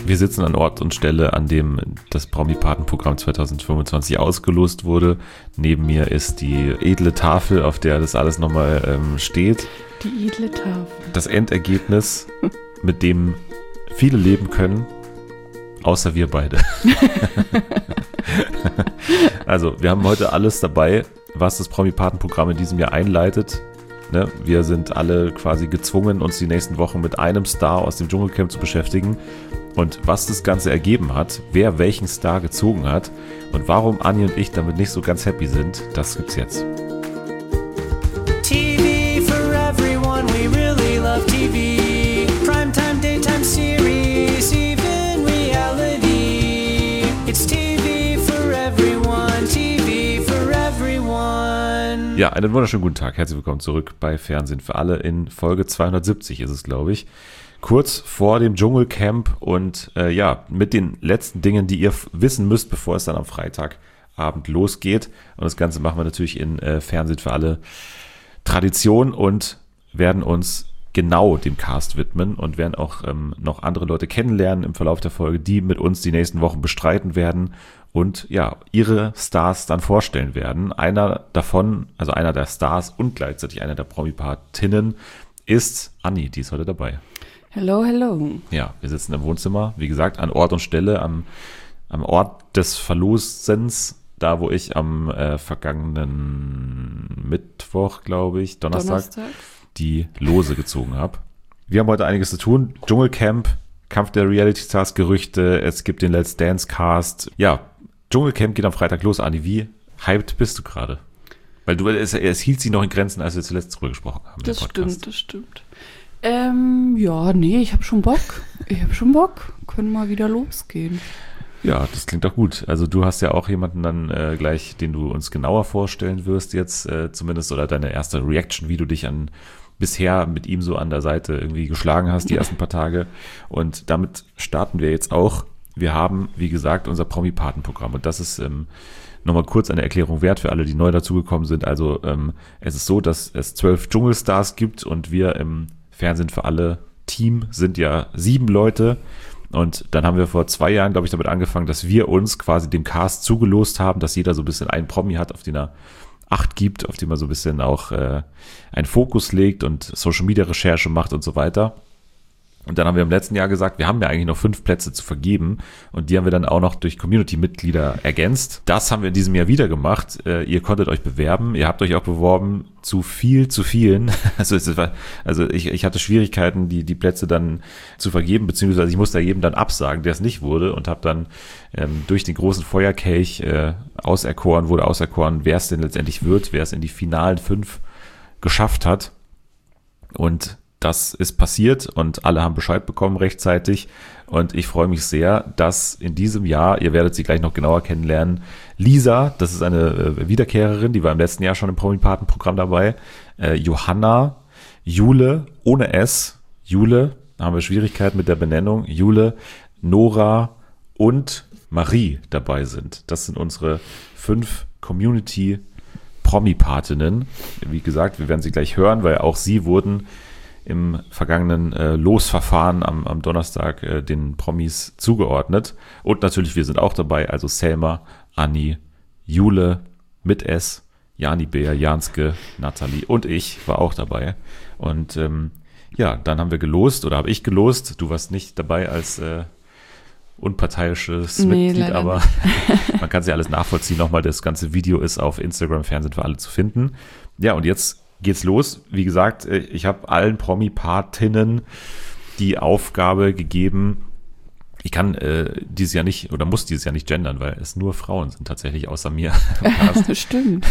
Wir sitzen an Ort und Stelle, an dem das Promi-Paten-Programm 2025 ausgelost wurde. Neben mir ist die edle Tafel, auf der das alles nochmal steht. Die edle Tafel. Das Endergebnis, mit dem viele leben können, außer wir beide. Also, wir haben heute alles dabei, was das Promi-Paten-Programm in diesem Jahr einleitet. Ne? Wir sind alle quasi gezwungen, uns die nächsten Wochen mit einem Star aus dem Dschungelcamp zu beschäftigen. Und was das Ganze ergeben hat, wer welchen Star gezogen hat und warum Anni und ich damit nicht so ganz happy sind, das gibt's jetzt. TV for everyone, we really love TV. Primetime, daytime series, even reality. It's TV for everyone, TV for everyone. Ja, einen wunderschönen guten Tag. Herzlich willkommen zurück bei Fernsehen für alle. In Folge 270 ist es, glaube ich. Kurz vor dem Dschungelcamp und mit den letzten Dingen, die ihr wissen müsst, bevor es dann am Freitagabend losgeht. Und das Ganze machen wir natürlich in Fernsehen für alle Tradition und werden uns genau dem Cast widmen und werden auch noch andere Leute kennenlernen im Verlauf der Folge, die mit uns die nächsten Wochen bestreiten werden und ja, ihre Stars dann vorstellen werden. Einer davon, also einer der Stars und gleichzeitig einer der Promi-Patinnen ist Anni, die ist heute dabei. Hello, hello. Ja, wir sitzen im Wohnzimmer, wie gesagt, an Ort und Stelle, am Ort des Verlosens, da wo ich am vergangenen Mittwoch, glaube ich, Donnerstag, die Lose gezogen habe. Wir haben heute einiges zu tun. Dschungelcamp, Kampf der Reality Stars, Gerüchte, es gibt den Let's Dance Cast. Ja, Dschungelcamp geht am Freitag los. Anni, wie hyped bist du gerade? Weil es hielt sich noch in Grenzen, als wir zuletzt drüber gesprochen haben. Das stimmt. Ich habe schon Bock. Können mal wieder losgehen. Ja, das klingt doch gut. Also du hast ja auch jemanden dann gleich, den du uns genauer vorstellen wirst jetzt zumindest, oder deine erste Reaction, wie du dich bisher mit ihm so an der Seite irgendwie geschlagen hast, die ersten paar Tage. Und damit starten wir jetzt auch. Wir haben, wie gesagt, unser Promi-Paten-Programm und das ist nochmal kurz eine Erklärung wert für alle, die neu dazugekommen sind. Also es ist so, dass es 12 Dschungelstars gibt und wir im Fernsehen für alle Team sind ja 7 Leute. Und dann haben wir vor 2 Jahren, glaube ich, damit angefangen, dass wir uns quasi dem Cast zugelost haben, dass jeder so ein bisschen einen Promi hat, auf den er Acht gibt, auf den man so ein bisschen auch einen Fokus legt und Social-Media-Recherche macht und so weiter. Und dann haben wir im letzten Jahr gesagt, wir haben ja eigentlich noch 5 Plätze zu vergeben und die haben wir dann auch noch durch Community-Mitglieder ergänzt. Das haben wir in diesem Jahr wieder gemacht. Ihr konntet euch bewerben, ihr habt euch auch beworben zu vielen. Also ich hatte Schwierigkeiten, die Plätze dann zu vergeben, beziehungsweise ich musste jedem dann absagen, der es nicht wurde und habe dann durch den großen Feuerkelch wurde auserkoren, wer es denn letztendlich wird, wer es in die finalen 5 geschafft hat. Und das ist passiert und alle haben Bescheid bekommen rechtzeitig und ich freue mich sehr, dass in diesem Jahr, ihr werdet sie gleich noch genauer kennenlernen, Lisa, das ist eine Wiederkehrerin, die war im letzten Jahr schon im Promi-Paten-Programm dabei, Johanna, Jule, ohne S, Jule, da haben wir Schwierigkeiten mit der Benennung, Jule, Nora und Marie dabei sind. Das sind unsere 5 Community-Promi-Patinnen. Wie gesagt, wir werden sie gleich hören, weil auch sie wurden im vergangenen Losverfahren am Donnerstag den Promis zugeordnet. Und natürlich, wir sind auch dabei, also Selma, Anni, Jule mit S, Jani Beer, Janske, Nathalie und ich war auch dabei. Und dann haben wir gelost, oder habe ich gelost. Du warst nicht dabei als unparteiisches Mitglied, aber man kann es ja alles nachvollziehen. Nochmal, das ganze Video ist auf Instagram Fernsehen für alle zu finden. Ja, und jetzt geht's los. Wie gesagt, ich habe allen Promi-Patinnen die Aufgabe gegeben, ich kann dieses Jahr nicht oder muss dieses Jahr nicht gendern, weil es nur Frauen sind tatsächlich außer mir. Stimmt.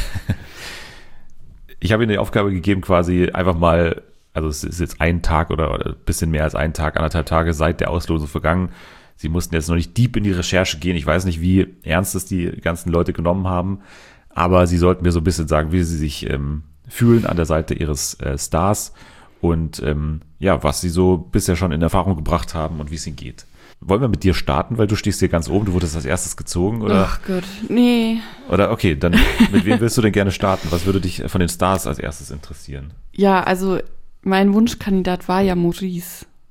Ich habe ihnen die Aufgabe gegeben, quasi einfach mal, also es ist jetzt ein Tag oder ein bisschen mehr als ein Tag, 1,5 Tage seit der Auslosung vergangen. Sie mussten jetzt noch nicht deep in die Recherche gehen. Ich weiß nicht, wie ernst es die ganzen Leute genommen haben, aber sie sollten mir so ein bisschen sagen, wie sie sich fühlen an der Seite ihres Stars und was sie so bisher schon in Erfahrung gebracht haben und wie es ihnen geht. Wollen wir mit dir starten, weil du stehst hier ganz oben, du wurdest als erstes gezogen, oder? Ach Gott, nee. Oder okay, dann mit wem willst du denn gerne starten? Was würde dich von den Stars als erstes interessieren? Ja, also mein Wunschkandidat war ja Maurice.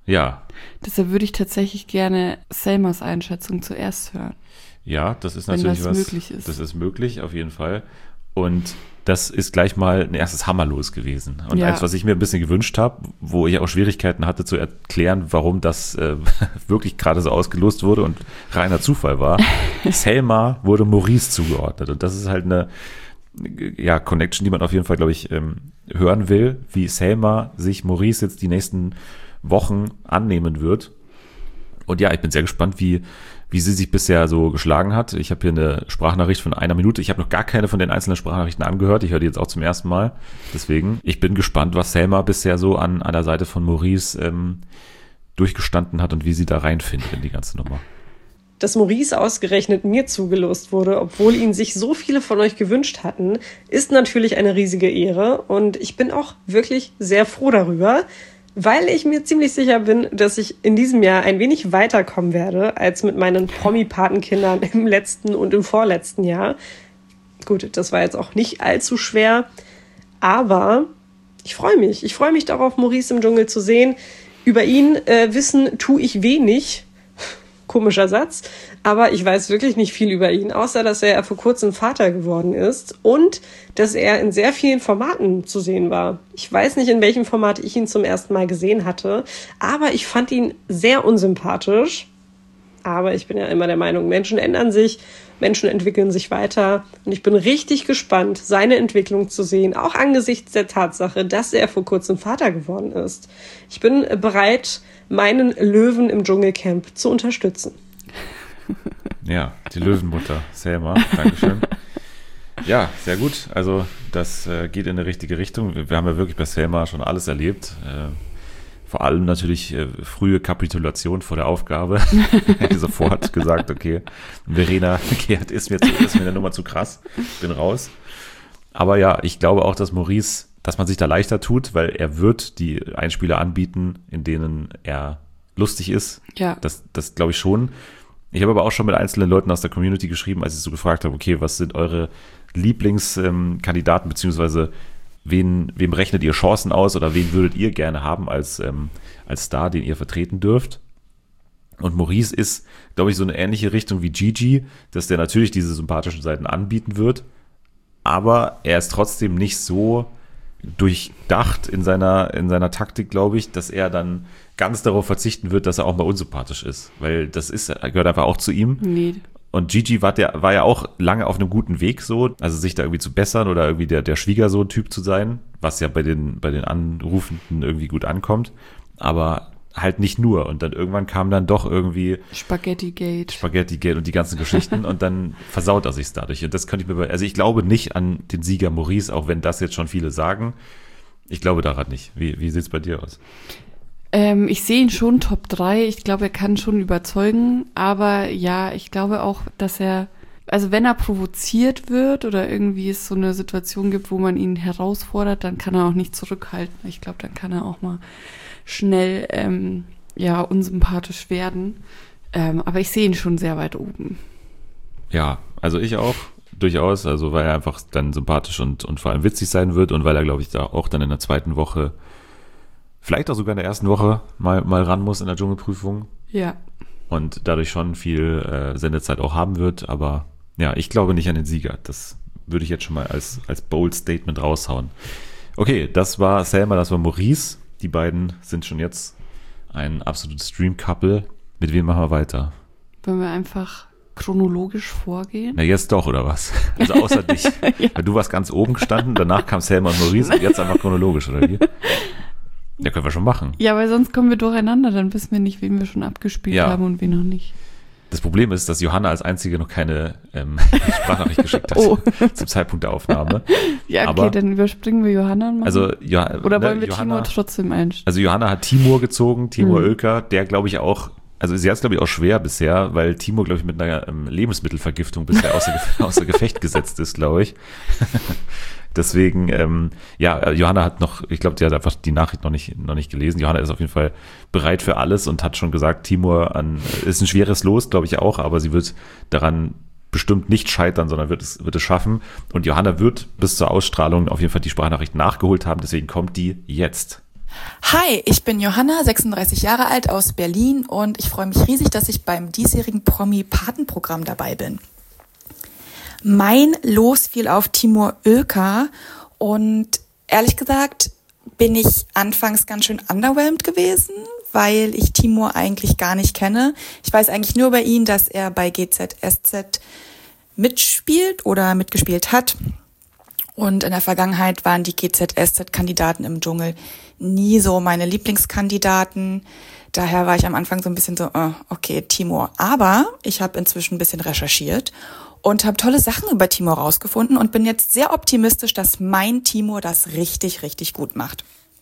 Ja. Deshalb würde ich tatsächlich gerne Selmas Einschätzung zuerst hören. Ja, das ist Wenn natürlich das was. möglich ist. Das ist möglich, auf jeden Fall. Und das ist gleich mal ein erstes Hammerlos gewesen. Und Ja. eins, was ich mir ein bisschen gewünscht habe, wo ich auch Schwierigkeiten hatte zu erklären, warum das wirklich gerade so ausgelost wurde und reiner Zufall war. Selma wurde Maurice zugeordnet. Und das ist halt eine Connection, die man auf jeden Fall, glaube ich, hören will, wie Selma sich Maurice jetzt die nächsten Wochen annehmen wird. Und ja, ich bin sehr gespannt, wie sie sich bisher so geschlagen hat. Ich habe hier eine Sprachnachricht von 1 Minute. Ich habe noch gar keine von den einzelnen Sprachnachrichten angehört. Ich höre die jetzt auch zum ersten Mal. Deswegen, ich bin gespannt, was Selma bisher so an der Seite von Maurice durchgestanden hat und wie sie da reinfindet in die ganze Nummer. Dass Maurice ausgerechnet mir zugelost wurde, obwohl ihn sich so viele von euch gewünscht hatten, ist natürlich eine riesige Ehre. Und ich bin auch wirklich sehr froh darüber, weil ich mir ziemlich sicher bin, dass ich in diesem Jahr ein wenig weiterkommen werde als mit meinen Promi-Patenkindern im letzten und im vorletzten Jahr. Gut, das war jetzt auch nicht allzu schwer, aber ich freue mich. Ich freue mich darauf, Maurice im Dschungel zu sehen. Über ihn wissen tue ich wenig. Komischer Satz, aber ich weiß wirklich nicht viel über ihn, außer dass er vor kurzem Vater geworden ist und dass er in sehr vielen Formaten zu sehen war. Ich weiß nicht, in welchem Format ich ihn zum ersten Mal gesehen hatte, aber ich fand ihn sehr unsympathisch. Aber ich bin ja immer der Meinung, Menschen ändern sich, Menschen entwickeln sich weiter und ich bin richtig gespannt, seine Entwicklung zu sehen, auch angesichts der Tatsache, dass er vor kurzem Vater geworden ist. Ich bin bereit, meinen Löwen im Dschungelcamp zu unterstützen. Ja, die Löwenmutter, Selma, Dankeschön. Ja, sehr gut. Also das geht in die richtige Richtung. Wir haben ja wirklich bei Selma schon alles erlebt. Vor allem natürlich frühe Kapitulation vor der Aufgabe. Hätte sofort gesagt, okay, Verena Gerd ist mir der Nummer zu krass. Bin raus. Aber ja, ich glaube auch, dass Maurice, dass man sich da leichter tut, weil er wird die Einspieler anbieten, in denen er lustig ist. Ja. Das glaube ich schon. Ich habe aber auch schon mit einzelnen Leuten aus der Community geschrieben, als ich so gefragt habe, okay, was sind eure Lieblingskandidaten, beziehungsweise wem rechnet ihr Chancen aus oder wen würdet ihr gerne haben als Star, den ihr vertreten dürft? Und Maurice ist, glaube ich, so eine ähnliche Richtung wie Gigi, dass der natürlich diese sympathischen Seiten anbieten wird, aber er ist trotzdem nicht so durchdacht in seiner Taktik, glaube ich, dass er dann ganz darauf verzichten wird, dass er auch mal unsympathisch ist, weil gehört einfach auch zu ihm. Nee. Und Gigi war ja auch lange auf einem guten Weg so, also sich da irgendwie zu bessern oder irgendwie der Schwiegersohn-Typ zu sein, was ja bei den Anrufenden irgendwie gut ankommt, aber halt nicht nur. Und dann irgendwann kam dann doch irgendwie Spaghetti-Gate und die ganzen Geschichten und dann versaut er sich's dadurch. Und das könnte ich mir, also ich glaube nicht an den Sieger Maurice, auch wenn das jetzt schon viele sagen. Ich glaube daran nicht. Wie sieht's bei dir aus? Ich sehe ihn schon Top 3. Ich glaube, er kann schon überzeugen. Aber ja, ich glaube auch, dass also wenn er provoziert wird oder irgendwie es so eine Situation gibt, wo man ihn herausfordert, dann kann er auch nicht zurückhalten. Ich glaube, dann kann er auch mal schnell unsympathisch werden. Aber ich sehe ihn schon sehr weit oben. Ja, also ich auch. Durchaus, also weil er einfach dann sympathisch und vor allem witzig sein wird und weil er, glaube ich, da auch dann in der zweiten Woche, vielleicht auch sogar in der ersten Woche mal ran muss in der Dschungelprüfung. Ja. Und dadurch schon viel Sendezeit auch haben wird. Aber ja, ich glaube nicht an den Sieger. Das würde ich jetzt schon mal als bold Statement raushauen. Okay, das war Selma, das war Maurice. Die beiden sind schon jetzt ein absolutes Stream-Couple. Mit wem machen wir weiter? Wollen wir einfach chronologisch vorgehen? Na, jetzt doch, oder was? Also außer dich. Ja. Weil du warst ganz oben gestanden, danach kam Selma und Maurice und jetzt einfach chronologisch, oder wie? Ja, können wir schon machen. Ja, weil sonst kommen wir durcheinander, dann wissen wir nicht, wen wir schon abgespielt haben und wen noch nicht. Das Problem ist, dass Johanna als Einzige noch keine Sprachnachricht geschickt hat zum Zeitpunkt der Aufnahme. Ja, okay, aber, dann überspringen wir Johanna und machen. Oder wollen wir Johanna, Timur trotzdem einstellen? Also Johanna hat Timur gezogen, Timur Oelker, der glaube ich auch, also sie hat es glaube ich auch schwer bisher, weil Timur glaube ich mit einer Lebensmittelvergiftung bisher außer Gefecht gesetzt ist, glaube ich. Deswegen, Johanna hat ich glaube, die hat einfach die Nachricht noch nicht gelesen. Johanna ist auf jeden Fall bereit für alles und hat schon gesagt, Timur ist ein schweres Los, glaube ich auch, aber sie wird daran bestimmt nicht scheitern, sondern wird es schaffen. Und Johanna wird bis zur Ausstrahlung auf jeden Fall die Sprachnachricht nachgeholt haben, deswegen kommt die jetzt. Hi, ich bin Johanna, 36 Jahre alt aus Berlin und ich freue mich riesig, dass ich beim diesjährigen Promi-Patenprogramm dabei bin. Mein Los fiel auf Timur Ilka und ehrlich gesagt bin ich anfangs ganz schön underwhelmed gewesen, weil ich Timur eigentlich gar nicht kenne. Ich weiß eigentlich nur über ihn, dass er bei GZSZ mitspielt oder mitgespielt hat. Und in der Vergangenheit waren die GZSZ-Kandidaten im Dschungel nie so meine Lieblingskandidaten. Daher war ich am Anfang so ein bisschen so, okay, Timur. Aber ich habe inzwischen ein bisschen recherchiert und habe tolle Sachen über Timur rausgefunden und bin jetzt sehr optimistisch, dass mein Timur das richtig, richtig gut macht.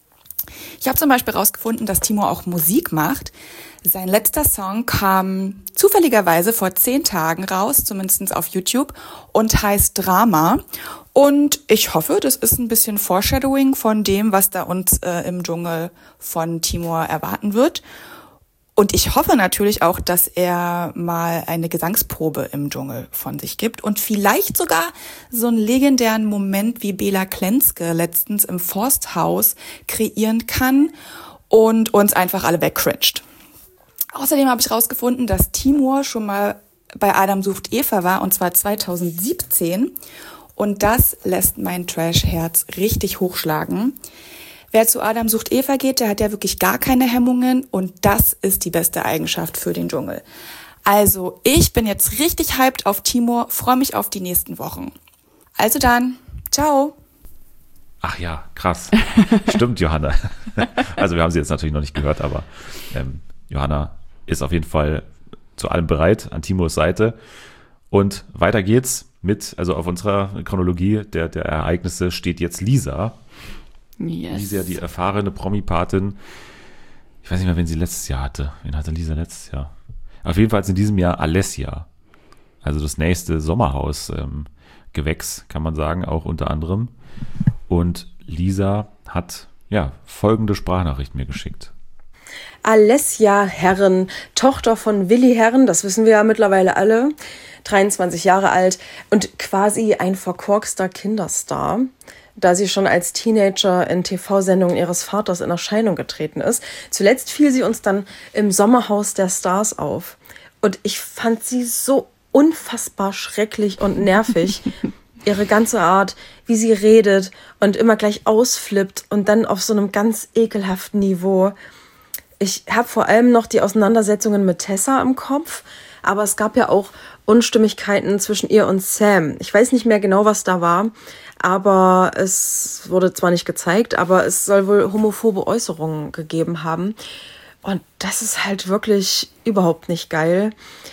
Ich habe zum Beispiel rausgefunden, dass Timur auch Musik macht. Sein letzter Song kam zufälligerweise vor 10 Tagen raus, zumindest auf YouTube, und heißt Drama. Und ich hoffe, das ist ein bisschen Foreshadowing von dem, was da uns im Dschungel von Timur erwarten wird. Und ich hoffe natürlich auch, dass er mal eine Gesangsprobe im Dschungel von sich gibt und vielleicht sogar so einen legendären Moment wie Bela Klenske letztens im Forsthaus kreieren kann und uns einfach alle wegcringet. Außerdem habe ich rausgefunden, dass Timur schon mal bei Adam sucht Eva war, und zwar 2017. Und das lässt mein Trash-Herz richtig hochschlagen. Wer zu Adam sucht Eva geht, der hat ja wirklich gar keine Hemmungen und das ist die beste Eigenschaft für den Dschungel. Also ich bin jetzt richtig hyped auf Timur, freue mich auf die nächsten Wochen. Also dann, ciao. Ach ja, krass. Stimmt, Johanna. Also wir haben sie jetzt natürlich noch nicht gehört, aber Johanna ist auf jeden Fall zu allem bereit, an Timurs Seite. Und weiter geht's also auf unserer Chronologie der Ereignisse steht jetzt Lisa. Yes. Lisa, die erfahrene Promi-Patin. Ich weiß nicht mehr, wen sie letztes Jahr hatte. Wen hatte Lisa letztes Jahr? Auf jeden Fall in diesem Jahr Alessia. Also das nächste Sommerhaus-Gewächs, kann man sagen, auch unter anderem. Und Lisa hat folgende Sprachnachricht mir geschickt. Alessia Herren, Tochter von Willi Herren, das wissen wir ja mittlerweile alle, 23 Jahre alt und quasi ein verkorkster Kinderstar, da sie schon als Teenager in TV-Sendungen ihres Vaters in Erscheinung getreten ist. Zuletzt fiel sie uns dann im Sommerhaus der Stars auf. Und ich fand sie so unfassbar schrecklich und nervig. Ihre ganze Art, wie sie redet und immer gleich ausflippt und dann auf so einem ganz ekelhaften Niveau. Ich habe vor allem noch die Auseinandersetzungen mit Tessa im Kopf, aber es gab ja auch Unstimmigkeiten zwischen ihr und Sam. Ich weiß nicht mehr genau, was da war, aber es wurde zwar nicht gezeigt, aber es soll wohl homophobe Äußerungen gegeben haben. Und das ist halt wirklich überhaupt nicht geil.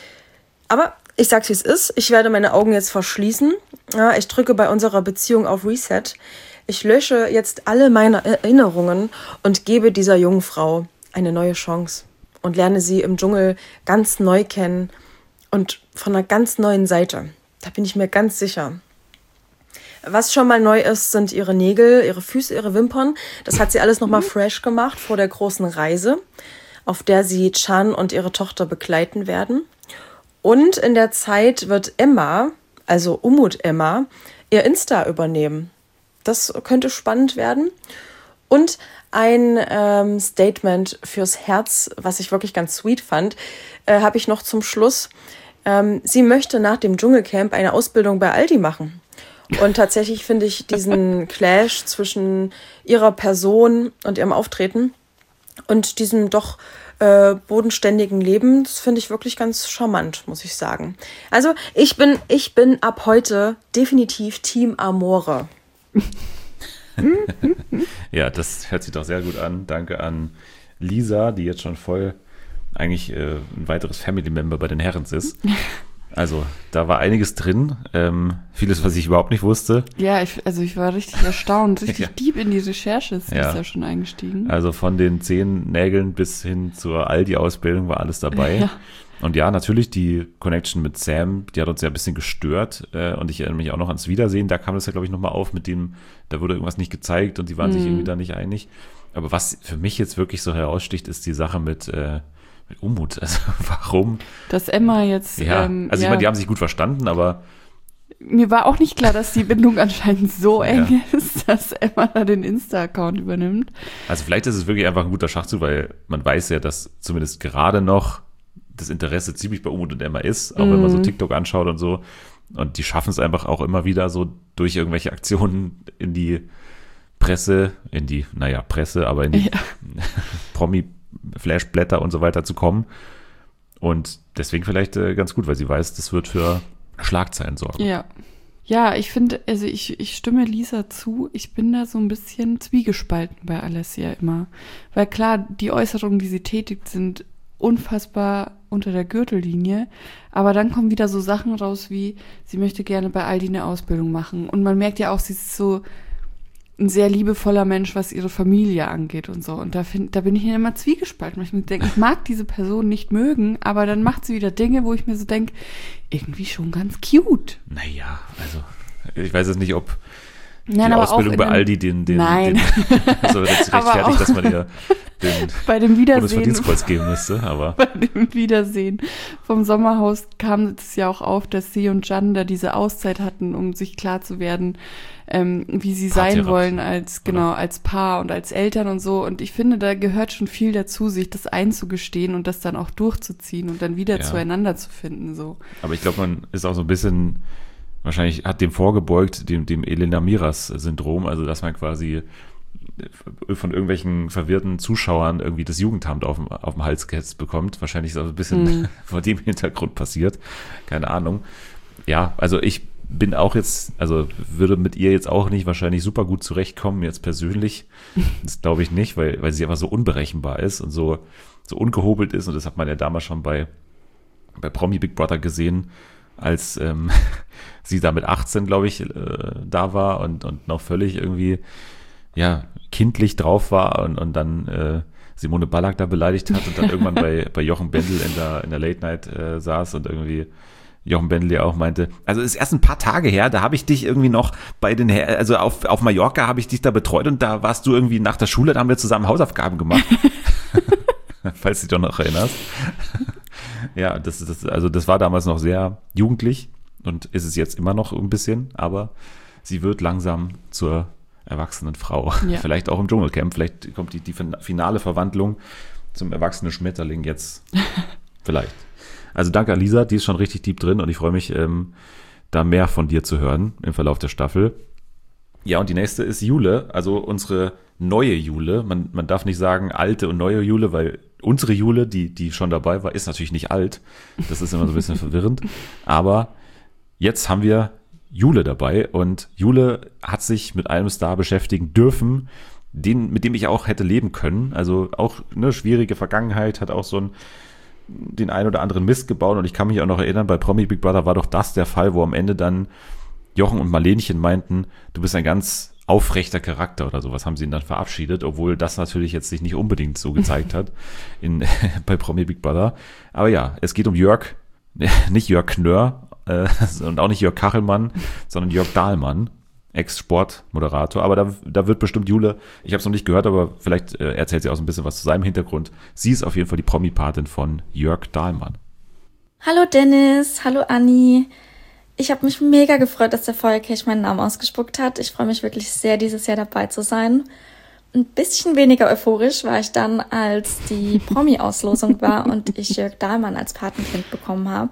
Aber ich sag's, wie es ist. Ich werde meine Augen jetzt verschließen. Ja, ich drücke bei unserer Beziehung auf Reset. Ich lösche jetzt alle meine Erinnerungen und gebe dieser jungen Frau eine neue Chance und lerne sie im Dschungel ganz neu kennen und von einer ganz neuen Seite. Da bin ich mir ganz sicher. Was schon mal neu ist, sind ihre Nägel, ihre Füße, ihre Wimpern. Das hat sie alles nochmal fresh gemacht vor der großen Reise, auf der sie Chan und ihre Tochter begleiten werden. Und in der Zeit wird Emma, also Umut Emma, ihr Insta übernehmen. Das könnte spannend werden. Und ein Statement fürs Herz, was ich wirklich ganz sweet fand, habe ich noch zum Schluss. Sie möchte nach dem Dschungelcamp eine Ausbildung bei Aldi machen. Und tatsächlich finde ich diesen Clash zwischen ihrer Person und ihrem Auftreten und diesem doch bodenständigen Leben, das finde ich wirklich ganz charmant, muss ich sagen. Also ich bin ab heute definitiv Team Amore. Ja, das hört sich doch sehr gut an. Danke an Lisa, die jetzt schon voll eigentlich ein weiteres Family-Member bei den Herrens ist. Also, da war einiges drin. Vieles, was ich überhaupt nicht wusste. Ja, ich war richtig erstaunt, richtig deep in die Recherche ist ja schon eingestiegen. Also von den 10 Nägeln bis hin zur Aldi-Ausbildung war alles dabei. Ja. Und ja, natürlich die Connection mit Sam, die hat uns ja ein bisschen gestört. Und ich erinnere mich auch noch ans Wiedersehen. Da kam das ja, glaube ich, nochmal auf mit dem, da wurde irgendwas nicht gezeigt und die waren sich irgendwie da nicht einig. Aber was für mich jetzt wirklich so heraussticht, ist die Sache mit Umut. Also warum? Dass Emma jetzt... Ja, also ich meine, die haben sich gut verstanden, aber Mir war auch nicht klar, dass die Bindung anscheinend so eng ist, dass Emma da den Insta-Account übernimmt. Also vielleicht ist es wirklich einfach ein guter Schachzug, weil man weiß ja, dass zumindest gerade noch das Interesse ziemlich bei Umut und Emma ist, auch wenn man so TikTok anschaut und so. Und die schaffen es einfach auch immer wieder so durch irgendwelche Aktionen in die Presse, aber in die Promi-Flashblätter und so weiter zu kommen. Und deswegen vielleicht ganz gut, weil sie weiß, das wird für Schlagzeilen sorgen. Ja, ich finde, also ich stimme Lisa zu. Ich bin da so ein bisschen zwiegespalten bei Alessia immer. Weil klar, die Äußerungen, die sie tätigt, sind unfassbar unter der Gürtellinie. Aber dann kommen wieder so Sachen raus wie, sie möchte gerne bei Aldi eine Ausbildung machen. Und man merkt ja auch, sie ist so ein sehr liebevoller Mensch, was ihre Familie angeht und so. Und da bin ich immer zwiegespalten, weil ich mir denke, ich mag diese Person nicht mögen, aber dann macht sie wieder Dinge, wo ich mir so denke, irgendwie schon ganz cute. Naja, also ich weiß jetzt nicht, ob die Nein, aber Ausbildung bei Aldi Nein. also jetzt rechtfertigt, dass man ihr den bei dem Wiedersehen Bundesverdienstkreuz geben müsste, aber bei dem Wiedersehen vom Sommerhaus kam es ja auch auf, dass sie und Can da diese Auszeit hatten, um sich klar zu werden, wie sie sein wollen als Paar und als Eltern und so. Und ich finde, da gehört schon viel dazu, sich das einzugestehen und das dann auch durchzuziehen und dann wieder zueinander zu finden. So. Aber ich glaube, man ist auch so ein bisschen, wahrscheinlich hat dem vorgebeugt, dem Elena Miras-Syndrom, also dass man quasi von irgendwelchen verwirrten Zuschauern irgendwie das Jugendamt auf dem Hals gehetzt bekommt. Wahrscheinlich ist das ein bisschen vor dem Hintergrund passiert. Keine Ahnung. Ja, also ich bin auch jetzt, also würde mit ihr jetzt auch nicht wahrscheinlich super gut zurechtkommen, jetzt persönlich. Das glaube ich nicht, weil sie einfach so unberechenbar ist und so ungehobelt ist. Und das hat man ja damals schon bei Promi Big Brother gesehen, als sie da mit 18, glaube ich, da war und noch völlig irgendwie kindlich drauf war und dann Simone Ballack da beleidigt hat und dann irgendwann bei Jochen Bendel in der Late Night saß und irgendwie Jochen Bendel ja auch meinte, also es ist erst ein paar Tage her, da habe ich dich irgendwie noch also auf Mallorca habe ich dich da betreut und da warst du irgendwie nach der Schule, da haben wir zusammen Hausaufgaben gemacht. Falls du dich doch noch erinnerst. Ja, das war damals noch sehr jugendlich und ist es jetzt immer noch ein bisschen, aber sie wird langsam zur erwachsenen Frau. Ja. Vielleicht auch im Dschungelcamp, vielleicht kommt die finale Verwandlung zum erwachsenen Schmetterling jetzt. Vielleicht. Also danke Alisa, die ist schon richtig deep drin und ich freue mich, da mehr von dir zu hören im Verlauf der Staffel. Ja, und die nächste ist Jule, also unsere neue Jule. Man darf nicht sagen alte und neue Jule, weil unsere Jule, die schon dabei war, ist natürlich nicht alt. Das ist immer so ein bisschen verwirrend. Aber jetzt haben wir Jule dabei und Jule hat sich mit einem Star beschäftigen dürfen, mit dem ich auch hätte leben können. Also auch eine schwierige Vergangenheit, hat auch so den ein oder anderen Mist gebaut und ich kann mich auch noch erinnern, bei Promi Big Brother war doch das der Fall, wo am Ende dann Jochen und Marlenchen meinten, du bist ein ganz aufrechter Charakter oder sowas, haben sie ihn dann verabschiedet, obwohl das natürlich jetzt sich nicht unbedingt so gezeigt hat bei Promi Big Brother. Aber ja, es geht um Jörg, nicht Jörg Knörr und auch nicht Jörg Kachelmann, sondern Jörg Dahlmann, Ex-Sportmoderator. Aber da wird bestimmt Jule, ich habe es noch nicht gehört, aber vielleicht erzählt sie auch so ein bisschen was zu seinem Hintergrund. Sie ist auf jeden Fall die Promi-Patin von Jörg Dahlmann. Hallo Dennis, hallo Anni. Ich habe mich mega gefreut, dass der Feuerkelch meinen Namen ausgespuckt hat. Ich freue mich wirklich sehr, dieses Jahr dabei zu sein. Ein bisschen weniger euphorisch war ich dann, als die Promi-Auslosung war und ich Jörg Dahlmann als Patenkind bekommen habe.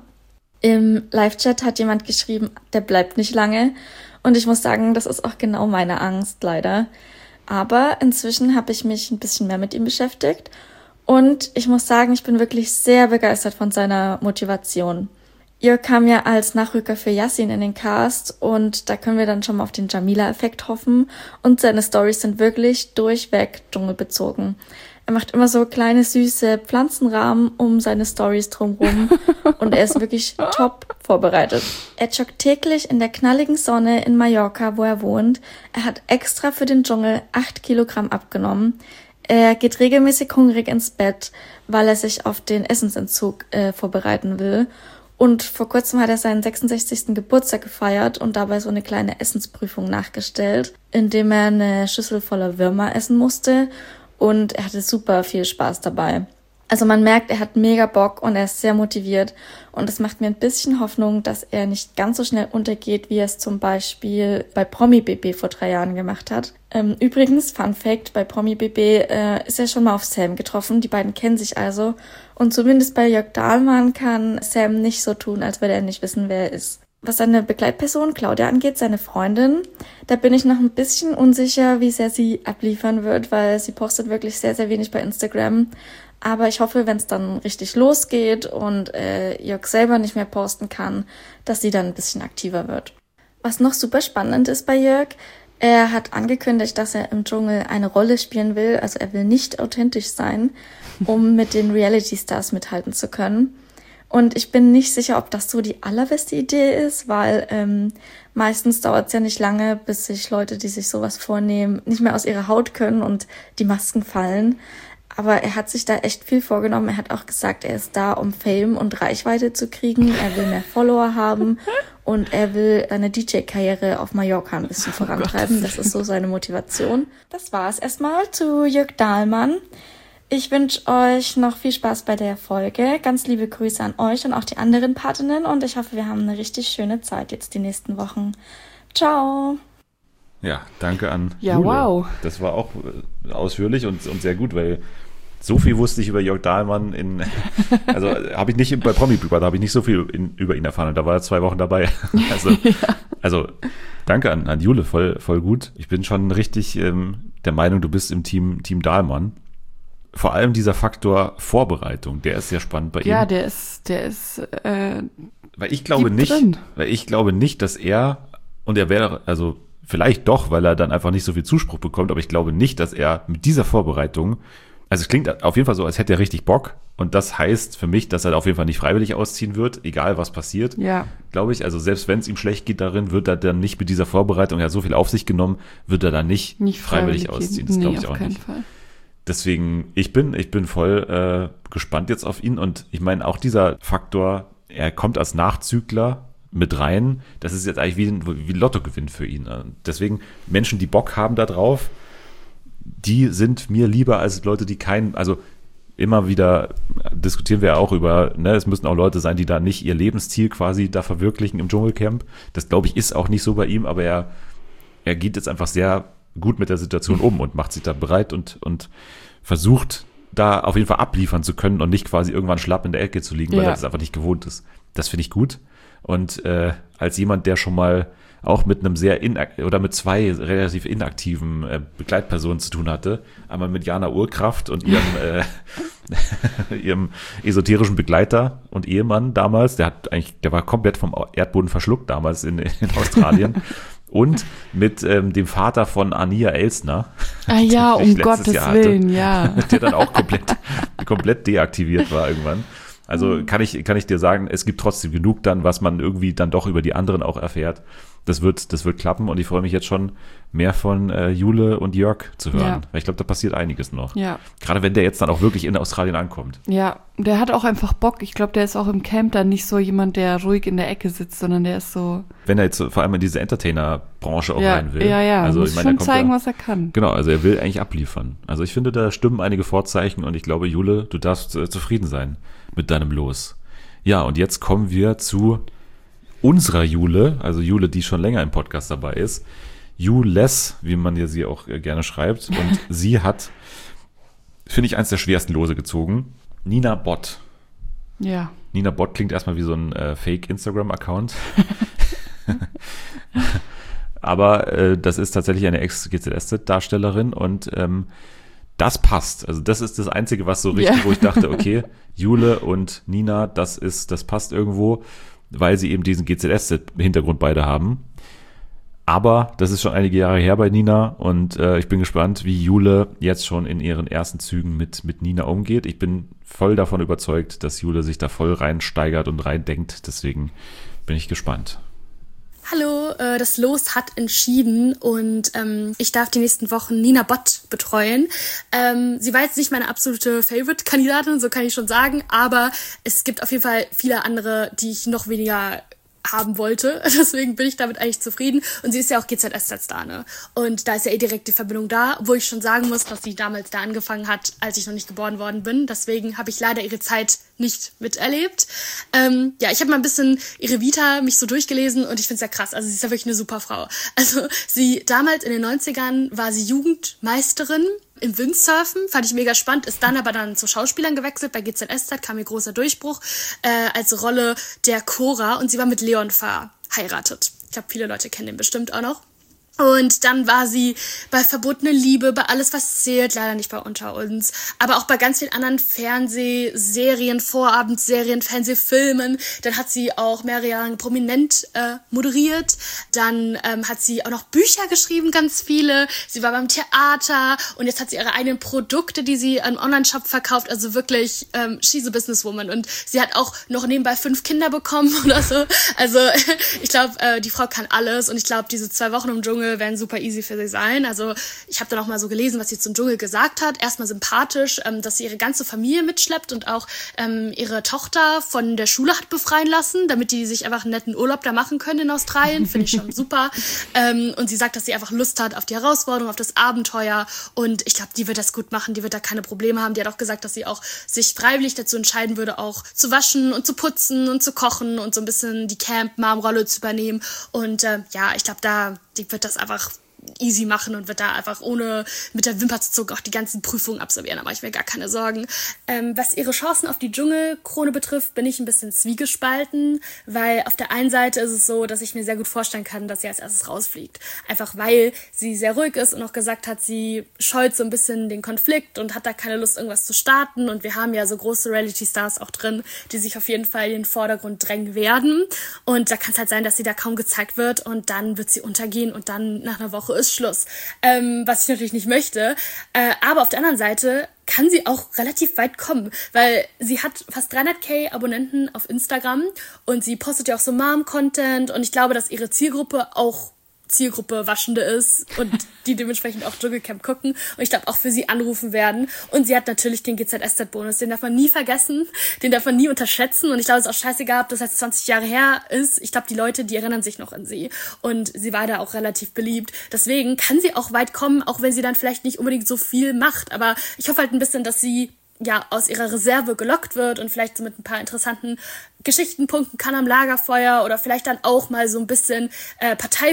Im Live-Chat hat jemand geschrieben, der bleibt nicht lange. Und ich muss sagen, das ist auch genau meine Angst, leider. Aber inzwischen habe ich mich ein bisschen mehr mit ihm beschäftigt. Und ich muss sagen, ich bin wirklich sehr begeistert von seiner Motivation. Jörg kam ja als Nachrücker für Yassin in den Cast und da können wir dann schon mal auf den Jamila-Effekt hoffen. Und seine Storys sind wirklich durchweg dschungelbezogen. Er macht immer so kleine, süße Pflanzenrahmen um seine Storys drumherum und er ist wirklich top vorbereitet. Er joggt täglich in der knalligen Sonne in Mallorca, wo er wohnt. Er hat extra für den Dschungel 8 Kilogramm abgenommen. Er geht regelmäßig hungrig ins Bett, weil er sich auf den Essensentzug vorbereiten will. Und vor kurzem hat er seinen 66. Geburtstag gefeiert und dabei so eine kleine Essensprüfung nachgestellt, indem er eine Schüssel voller Würmer essen musste. Und er hatte super viel Spaß dabei. Also man merkt, er hat mega Bock und er ist sehr motiviert. Und es macht mir ein bisschen Hoffnung, dass er nicht ganz so schnell untergeht, wie er es zum Beispiel bei Promi BB vor 3 Jahren gemacht hat. Übrigens, Fun Fact, bei Promi BB ist er schon mal auf Sam getroffen. Die beiden kennen sich also. Und zumindest bei Jörg Dahlmann kann Sam nicht so tun, als würde er nicht wissen, wer er ist. Was seine Begleitperson Claudia angeht, seine Freundin, da bin ich noch ein bisschen unsicher, wie sehr sie abliefern wird, weil sie postet wirklich sehr, sehr wenig bei Instagram. Aber ich hoffe, wenn es dann richtig losgeht und Jörg selber nicht mehr posten kann, dass sie dann ein bisschen aktiver wird. Was noch super spannend ist bei Jörg, er hat angekündigt, dass er im Dschungel eine Rolle spielen will. Also er will nicht authentisch sein, um mit den Reality-Stars mithalten zu können. Und ich bin nicht sicher, ob das so die allerbeste Idee ist, weil meistens dauert es ja nicht lange, bis sich Leute, die sich sowas vornehmen, nicht mehr aus ihrer Haut können und die Masken fallen. Aber er hat sich da echt viel vorgenommen. Er hat auch gesagt, er ist da, um Fame und Reichweite zu kriegen. Er will mehr Follower haben und er will eine DJ-Karriere auf Mallorca ein bisschen vorantreiben. Das ist so seine Motivation. Das war es erstmal zu Jörg Dahlmann. Ich wünsche euch noch viel Spaß bei der Folge. Ganz liebe Grüße an euch und auch die anderen Patinnen. Und ich hoffe, wir haben eine richtig schöne Zeit jetzt die nächsten Wochen. Ciao. Ja, danke an Ja, Jule. wow. Das war auch ausführlich und sehr gut, weil so viel wusste ich über Jörg Dahlmann also habe ich nicht bei Promi Big Brother, habe ich nicht so viel über ihn erfahren und da war er 2 Wochen dabei. Also danke an Jule, voll gut. Ich bin schon richtig der Meinung, du bist im Team Dahlmann. Vor allem dieser Faktor Vorbereitung, der ist sehr spannend bei ihm. Ja, der ist Weil ich glaube nicht, dass und er wäre, also vielleicht doch, weil er dann einfach nicht so viel Zuspruch bekommt, aber ich glaube nicht, dass er mit dieser Vorbereitung, also es klingt auf jeden Fall so, als hätte er richtig Bock und das heißt für mich, dass er auf jeden Fall nicht freiwillig ausziehen wird, egal was passiert, glaube ich. Also selbst wenn es ihm schlecht geht darin, wird er dann nicht mit dieser Vorbereitung, er hat so viel auf sich genommen, wird er dann nicht freiwillig ausziehen. Das glaube ich auch nicht. Fall. Deswegen, ich bin voll gespannt jetzt auf ihn und ich meine auch dieser Faktor, er kommt als Nachzügler mit rein, das ist jetzt eigentlich wie ein Lottogewinn für ihn. Deswegen, Menschen, die Bock haben da drauf, die sind mir lieber als Leute, die also immer wieder diskutieren wir ja auch über, es müssen auch Leute sein, die da nicht ihr Lebensziel quasi da verwirklichen im Dschungelcamp. Das, glaube ich, ist auch nicht so bei ihm, aber er geht jetzt einfach sehr gut mit der Situation um und macht sich da bereit und versucht da auf jeden Fall abliefern zu können und nicht quasi irgendwann schlapp in der Ecke zu liegen, weil er das einfach nicht gewohnt ist. Das finde ich gut. Und als jemand, der schon mal auch mit einem mit 2 relativ inaktiven Begleitpersonen zu tun hatte, einmal mit Jana Urkraft und ihrem esoterischen Begleiter und Ehemann damals, der war komplett vom Erdboden verschluckt damals in Australien. Und mit dem Vater von Ania Elsner. Ah ja, um Gottes Willen, ja. Der dann auch komplett deaktiviert war irgendwann. Also kann ich dir sagen, es gibt trotzdem genug dann, was man irgendwie dann doch über die anderen auch erfährt. Das wird klappen und ich freue mich jetzt schon, mehr von Jule und Jörg zu hören. Ja. Weil ich glaube, da passiert einiges noch. Ja. Gerade wenn der jetzt dann auch wirklich in Australien ankommt. Ja, der hat auch einfach Bock. Ich glaube, der ist auch im Camp dann nicht so jemand, der ruhig in der Ecke sitzt, sondern der ist so... Wenn er jetzt vor allem in diese Entertainer-Branche auch rein will. Ja, also, muss schon zeigen, was er kann. Genau, also er will eigentlich abliefern. Also ich finde, da stimmen einige Vorzeichen und ich glaube, Jule, du darfst zufrieden sein mit deinem Los. Ja, und jetzt kommen wir zu unserer Jule, also Jule, die schon länger im Podcast dabei ist. Jules, wie man sie auch gerne schreibt. Und sie hat, finde ich, eins der schwersten Lose gezogen. Nina Bott. Ja. Nina Bott klingt erstmal wie so ein Fake-Instagram-Account. Aber das ist tatsächlich eine Ex-GZSZ-Darstellerin und das passt. Also das ist das Einzige, was so richtig, wo ich dachte, okay, Jule und Nina, das passt irgendwo, weil sie eben diesen GZSZ-Hintergrund beide haben. Aber das ist schon einige Jahre her bei Nina und ich bin gespannt, wie Jule jetzt schon in ihren ersten Zügen mit Nina umgeht. Ich bin voll davon überzeugt, dass Jule sich da voll reinsteigert und reindenkt. Deswegen bin ich gespannt. Hallo, das Los hat entschieden und ich darf die nächsten Wochen Nina Bott betreuen. Sie war jetzt nicht meine absolute Favorite-Kandidatin, so kann ich schon sagen, aber es gibt auf jeden Fall viele andere, die ich noch weniger haben wollte. Deswegen bin ich damit eigentlich zufrieden. Und sie ist ja auch GZSZ-Star, ne? Und da ist ja direkt die Verbindung da, wo ich schon sagen muss, dass sie damals da angefangen hat, als ich noch nicht geboren worden bin. Deswegen habe ich leider ihre Zeit nicht miterlebt. Ich habe mal ein bisschen ihre Vita mich so durchgelesen und ich finde es ja krass. Also sie ist ja wirklich eine super Frau. Also sie damals in den 90ern war sie Jugendmeisterin im Windsurfen, fand ich mega spannend, ist dann aber zu Schauspielern gewechselt, bei GZSZ kam ihr großer Durchbruch als Rolle der Cora und sie war mit Leon verheiratet. Ich glaube, viele Leute kennen den bestimmt auch noch. Und dann war sie bei Verbotene Liebe, bei Alles, was zählt, leider nicht bei Unter uns, aber auch bei ganz vielen anderen Fernsehserien, Vorabendserien, Fernsehfilmen. Dann hat sie auch mehrere Jahre lang prominent moderiert. Dann hat sie auch noch Bücher geschrieben, ganz viele. Sie war beim Theater und jetzt hat sie ihre eigenen Produkte, die sie im Online-Shop verkauft. Also wirklich, she's a businesswoman. Und sie hat auch noch nebenbei 5 Kinder bekommen oder so. Also ich glaube, die Frau kann alles und ich glaube, diese 2 Wochen im Dschungel werden super easy für sie sein. Also ich habe dann auch mal so gelesen, was sie zum Dschungel gesagt hat. Erstmal sympathisch, dass sie ihre ganze Familie mitschleppt und auch ihre Tochter von der Schule hat befreien lassen, damit die sich einfach einen netten Urlaub da machen können in Australien. Finde ich schon super. Und sie sagt, dass sie einfach Lust hat auf die Herausforderung, auf das Abenteuer und ich glaube, die wird das gut machen, die wird da keine Probleme haben. Die hat auch gesagt, dass sie auch sich freiwillig dazu entscheiden würde, auch zu waschen und zu putzen und zu kochen und so ein bisschen die Camp-Mom-Rolle zu übernehmen. Und ich glaube, die wird das einfach easy machen und wird da einfach ohne mit der Wimper zu zucken auch die ganzen Prüfungen absolvieren. Da mache ich mir gar keine Sorgen. Was ihre Chancen auf die Dschungelkrone betrifft, bin ich ein bisschen zwiegespalten, weil auf der einen Seite ist es so, dass ich mir sehr gut vorstellen kann, dass sie als erstes rausfliegt. Einfach weil sie sehr ruhig ist und auch gesagt hat, sie scheut so ein bisschen den Konflikt und hat da keine Lust, irgendwas zu starten. Und wir haben ja so große Reality-Stars auch drin, die sich auf jeden Fall in den Vordergrund drängen werden. Und da kann es halt sein, dass sie da kaum gezeigt wird und dann wird sie untergehen und dann nach einer Woche ist Schluss. Was ich natürlich nicht möchte. Aber auf der anderen Seite kann sie auch relativ weit kommen, weil sie hat fast 300.000 Abonnenten auf Instagram und sie postet ja auch so Mom-Content und ich glaube, dass ihre Zielgruppe auch Zielgruppe Waschende ist und die dementsprechend auch Dschungelcamp gucken und ich glaube auch für sie anrufen werden und sie hat natürlich den GZSZ-Bonus, den darf man nie vergessen, den darf man nie unterschätzen und ich glaube, es ist auch scheißegal, ob das jetzt 20 Jahre her ist, ich glaube, die Leute, die erinnern sich noch an sie und sie war da auch relativ beliebt, deswegen kann sie auch weit kommen, auch wenn sie dann vielleicht nicht unbedingt so viel macht, aber ich hoffe halt ein bisschen, dass sie aus ihrer Reserve gelockt wird und vielleicht so mit ein paar interessanten Geschichten punkten kann am Lagerfeuer oder vielleicht dann auch mal so ein bisschen Partei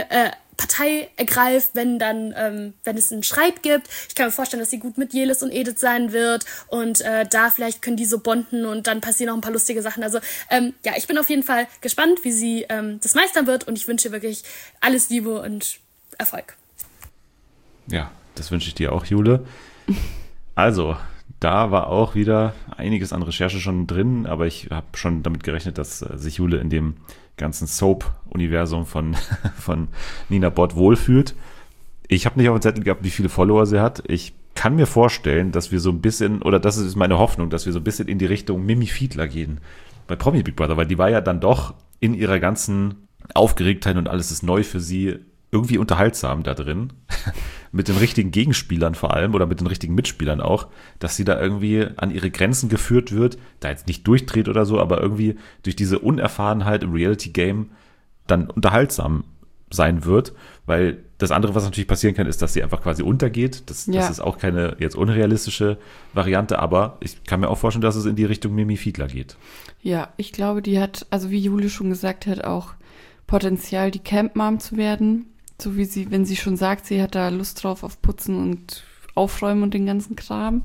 ergreift, wenn es einen Streit gibt. Ich kann mir vorstellen, dass sie gut mit Jelis und Edith sein wird und da vielleicht können die so bonden und dann passieren auch ein paar lustige Sachen. Also ich bin auf jeden Fall gespannt, wie sie das meistern wird und ich wünsche wirklich alles Liebe und Erfolg. Ja, das wünsche ich dir auch, Jule. Also, da war auch wieder einiges an Recherche schon drin, aber ich habe schon damit gerechnet, dass sich Jule in dem ganzen Soap-Universum von Nina Bott wohlfühlt. Ich habe nicht auf dem Zettel gehabt, wie viele Follower sie hat. Ich kann mir vorstellen, dass wir so ein bisschen, oder das ist meine Hoffnung, dass wir so ein bisschen in die Richtung Mimi Fiedler gehen bei Promi Big Brother, weil die war ja dann doch in ihrer ganzen Aufgeregtheit und alles ist neu für sie irgendwie unterhaltsam da drin. Mit den richtigen Gegenspielern vor allem oder mit den richtigen Mitspielern auch, dass sie da irgendwie an ihre Grenzen geführt wird, da jetzt nicht durchdreht oder so, aber irgendwie durch diese Unerfahrenheit im Reality-Game dann unterhaltsam sein wird, weil das andere, was natürlich passieren kann, ist, dass sie einfach quasi untergeht. Das ist auch keine jetzt unrealistische Variante, aber ich kann mir auch vorstellen, dass es in die Richtung Mimi Fiedler geht. Ja, ich glaube, die hat, also wie Jule schon gesagt hat, auch Potenzial, die Camp-Mom zu werden. So wie sie, wenn sie schon sagt, sie hat da Lust drauf auf Putzen und Aufräumen und den ganzen Kram.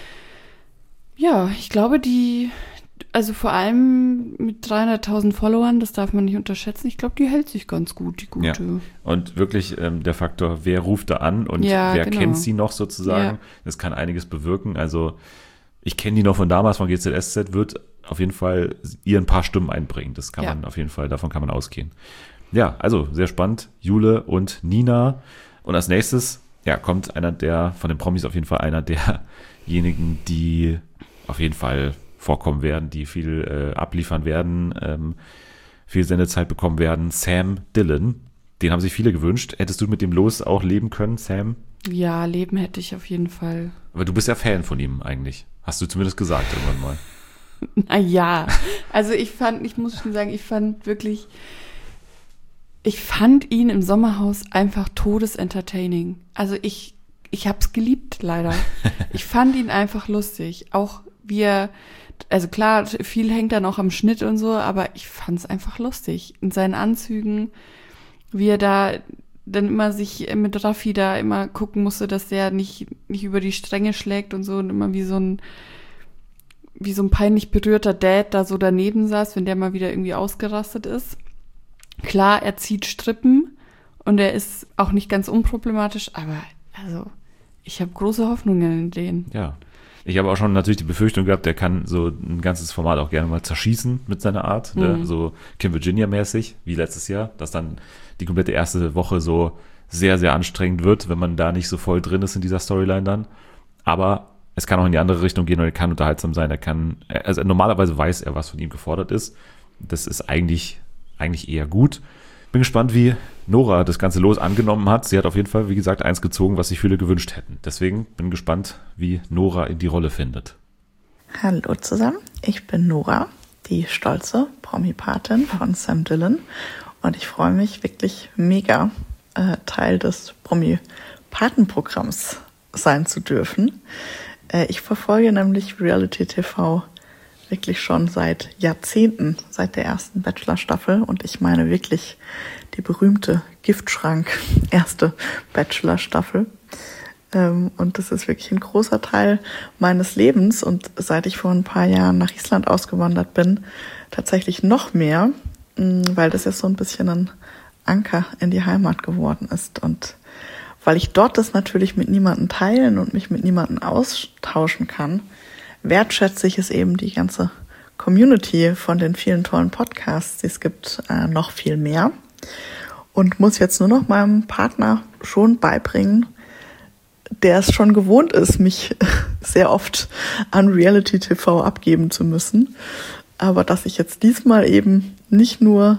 Ja, ich glaube, also vor allem mit 300.000 Followern, das darf man nicht unterschätzen. Ich glaube, die hält sich ganz gut, die gute. Ja. Und wirklich der Faktor, wer ruft da an und wer kennt sie noch sozusagen, das kann einiges bewirken. Also ich kenne die noch von damals, von GZSZ, wird auf jeden Fall ihr ein paar Stimmen einbringen. Das kann man auf jeden Fall, davon kann man ausgehen. Ja, also sehr spannend. Jule und Nina. Und als nächstes, kommt einer von den Promis auf jeden Fall einer derjenigen, die auf jeden Fall vorkommen werden, die viel abliefern werden, viel Sendezeit bekommen werden. Sam Dillon. Den haben sich viele gewünscht. Hättest du mit dem Los auch leben können, Sam? Ja, leben hätte ich auf jeden Fall. Aber du bist ja Fan von ihm eigentlich. Hast du zumindest gesagt irgendwann mal. Naja, also ich muss schon sagen, ich fand ihn im Sommerhaus einfach todesentertaining. Also ich hab's geliebt, leider. Ich fand ihn einfach lustig. Auch wie er, also klar, viel hängt dann auch am Schnitt und so, aber ich fand's einfach lustig. In seinen Anzügen, wie er da dann immer sich mit Raffi da immer gucken musste, dass der nicht über die Stränge schlägt und so und immer wie so ein peinlich berührter Dad da so daneben saß, wenn der mal wieder irgendwie ausgerastet ist. Klar, er zieht Strippen und er ist auch nicht ganz unproblematisch, aber also ich habe große Hoffnungen in den. Ja. Ich habe auch schon natürlich die Befürchtung gehabt, der kann so ein ganzes Format auch gerne mal zerschießen mit seiner Art, ne? So Kim Virginia-mäßig, wie letztes Jahr, dass dann die komplette erste Woche so sehr, sehr anstrengend wird, wenn man da nicht so voll drin ist in dieser Storyline dann. Aber es kann auch in die andere Richtung gehen und er kann unterhaltsam sein. Also normalerweise weiß er, was von ihm gefordert ist. Das ist eigentlich eher gut. Bin gespannt, wie Nora das Ganze angenommen hat. Sie hat auf jeden Fall, wie gesagt, eins gezogen, was sich viele gewünscht hätten. Deswegen bin gespannt, wie Nora in die Rolle findet. Hallo zusammen, ich bin Nora, die stolze Promi-Patin von Sam Dillon. Und ich freue mich wirklich mega, Teil des Promi-Paten-Programms sein zu dürfen. Ich verfolge nämlich Reality TV wirklich schon seit Jahrzehnten, seit der ersten Bachelor-Staffel. Und ich meine wirklich die berühmte Giftschrank erste Bachelor-Staffel. Und das ist wirklich ein großer Teil meines Lebens. Und seit ich vor ein paar Jahren nach Island ausgewandert bin, tatsächlich noch mehr, weil das jetzt so ein bisschen ein Anker in die Heimat geworden ist. Und weil ich dort das natürlich mit niemandem teilen und mich mit niemandem austauschen kann, wertschätze ich es eben, die ganze Community von den vielen tollen Podcasts, die es gibt, noch viel mehr. Und muss jetzt nur noch meinem Partner schon beibringen, der es schon gewohnt ist, mich sehr oft an Reality TV abgeben zu müssen. Aber dass ich jetzt diesmal eben nicht nur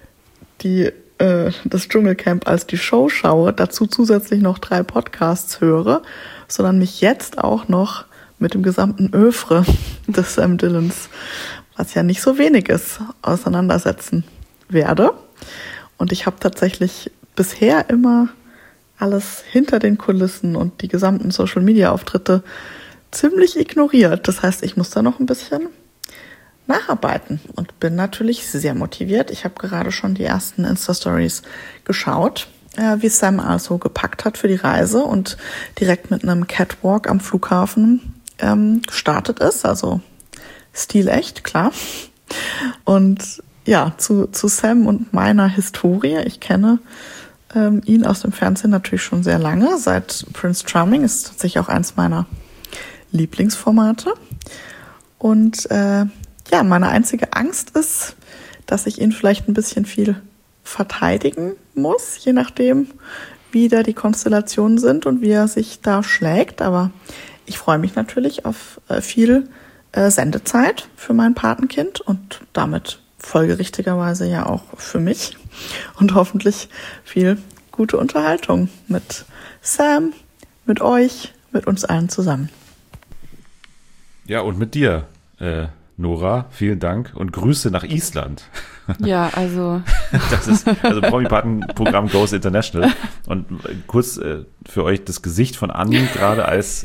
das Dschungelcamp als die Show schaue, dazu zusätzlich noch 3 Podcasts höre, sondern mich jetzt auch noch mit dem gesamten Œuvre des Sam Dillons, was ja nicht so wenig ist, auseinandersetzen werde. Und ich habe tatsächlich bisher immer alles hinter den Kulissen und die gesamten Social-Media-Auftritte ziemlich ignoriert. Das heißt, ich muss da noch ein bisschen nacharbeiten und bin natürlich sehr motiviert. Ich habe gerade schon die ersten Insta-Stories geschaut, wie Sam also gepackt hat für die Reise und direkt mit einem Catwalk am Flughafen gestartet ist, also stilecht, klar. Und ja, zu Sam und meiner Historie. Ich kenne ihn aus dem Fernsehen natürlich schon sehr lange. Seit Prince Charming ist tatsächlich auch eins meiner Lieblingsformate. Und ja, meine einzige Angst ist, dass ich ihn vielleicht ein bisschen viel verteidigen muss, je nachdem, wie da die Konstellationen sind und wie er sich da schlägt. Aber ich freue mich natürlich auf viel Sendezeit für mein Patenkind und damit folgerichtigerweise ja auch für mich und hoffentlich viel gute Unterhaltung mit Sam, mit euch, mit uns allen zusammen. Ja, und mit dir, Nora, vielen Dank und Grüße nach Island. Ja, also. Das ist, also Promi-Paten-Programm Goes International. Und kurz für euch das Gesicht von Anni, gerade als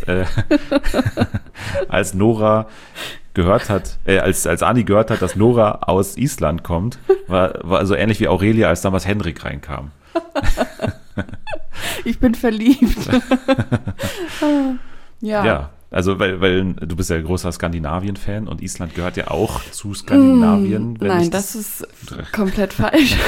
Nora gehört hat, als Anni gehört hat, dass Nora aus Island kommt, war so ähnlich wie Aurelia, als damals Henrik reinkam. Ich bin verliebt. Ja. Also, weil du bist ja großer Skandinavien-Fan und Island gehört ja auch zu Skandinavien. Nein, das ist komplett falsch.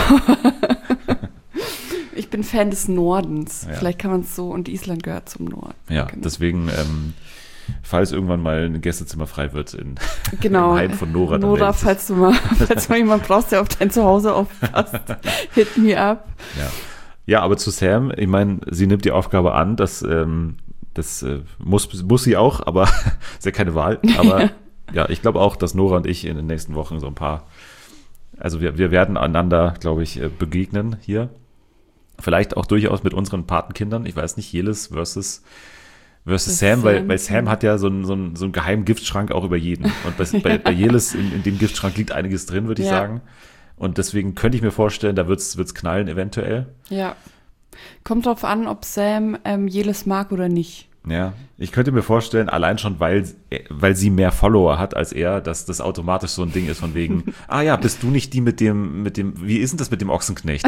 Ich bin Fan des Nordens. Ja. Vielleicht kann man es so, und Island gehört zum Norden. Ja, genau. Deswegen, falls irgendwann mal ein Gästezimmer frei wird im Heim von Nora. Nora, falls du mal jemanden brauchst, der auf dein Zuhause aufpasst, hit me up. Ja, aber zu Sam, ich meine, sie nimmt die Aufgabe an, dass das muss sie auch, aber ist ja keine Wahl. Aber ja, ich glaube auch, dass Nora und ich in den nächsten Wochen so ein paar, also wir werden einander, glaube ich, begegnen hier. Vielleicht auch durchaus mit unseren Patenkindern. Ich weiß nicht, Jelis versus versus Sam, weil Sam hat ja so einen geheimen Giftschrank auch über jeden. Und bei Jelis in dem Giftschrank liegt einiges drin, würde ich sagen. Und deswegen könnte ich mir vorstellen, da wird's knallen eventuell. Ja. Kommt drauf an, ob Sam Jelis mag oder nicht. Ja, ich könnte mir vorstellen, allein schon, weil sie mehr Follower hat als er, dass das automatisch so ein Ding ist von wegen, bist du nicht die mit dem, wie ist denn das mit dem Ochsenknecht?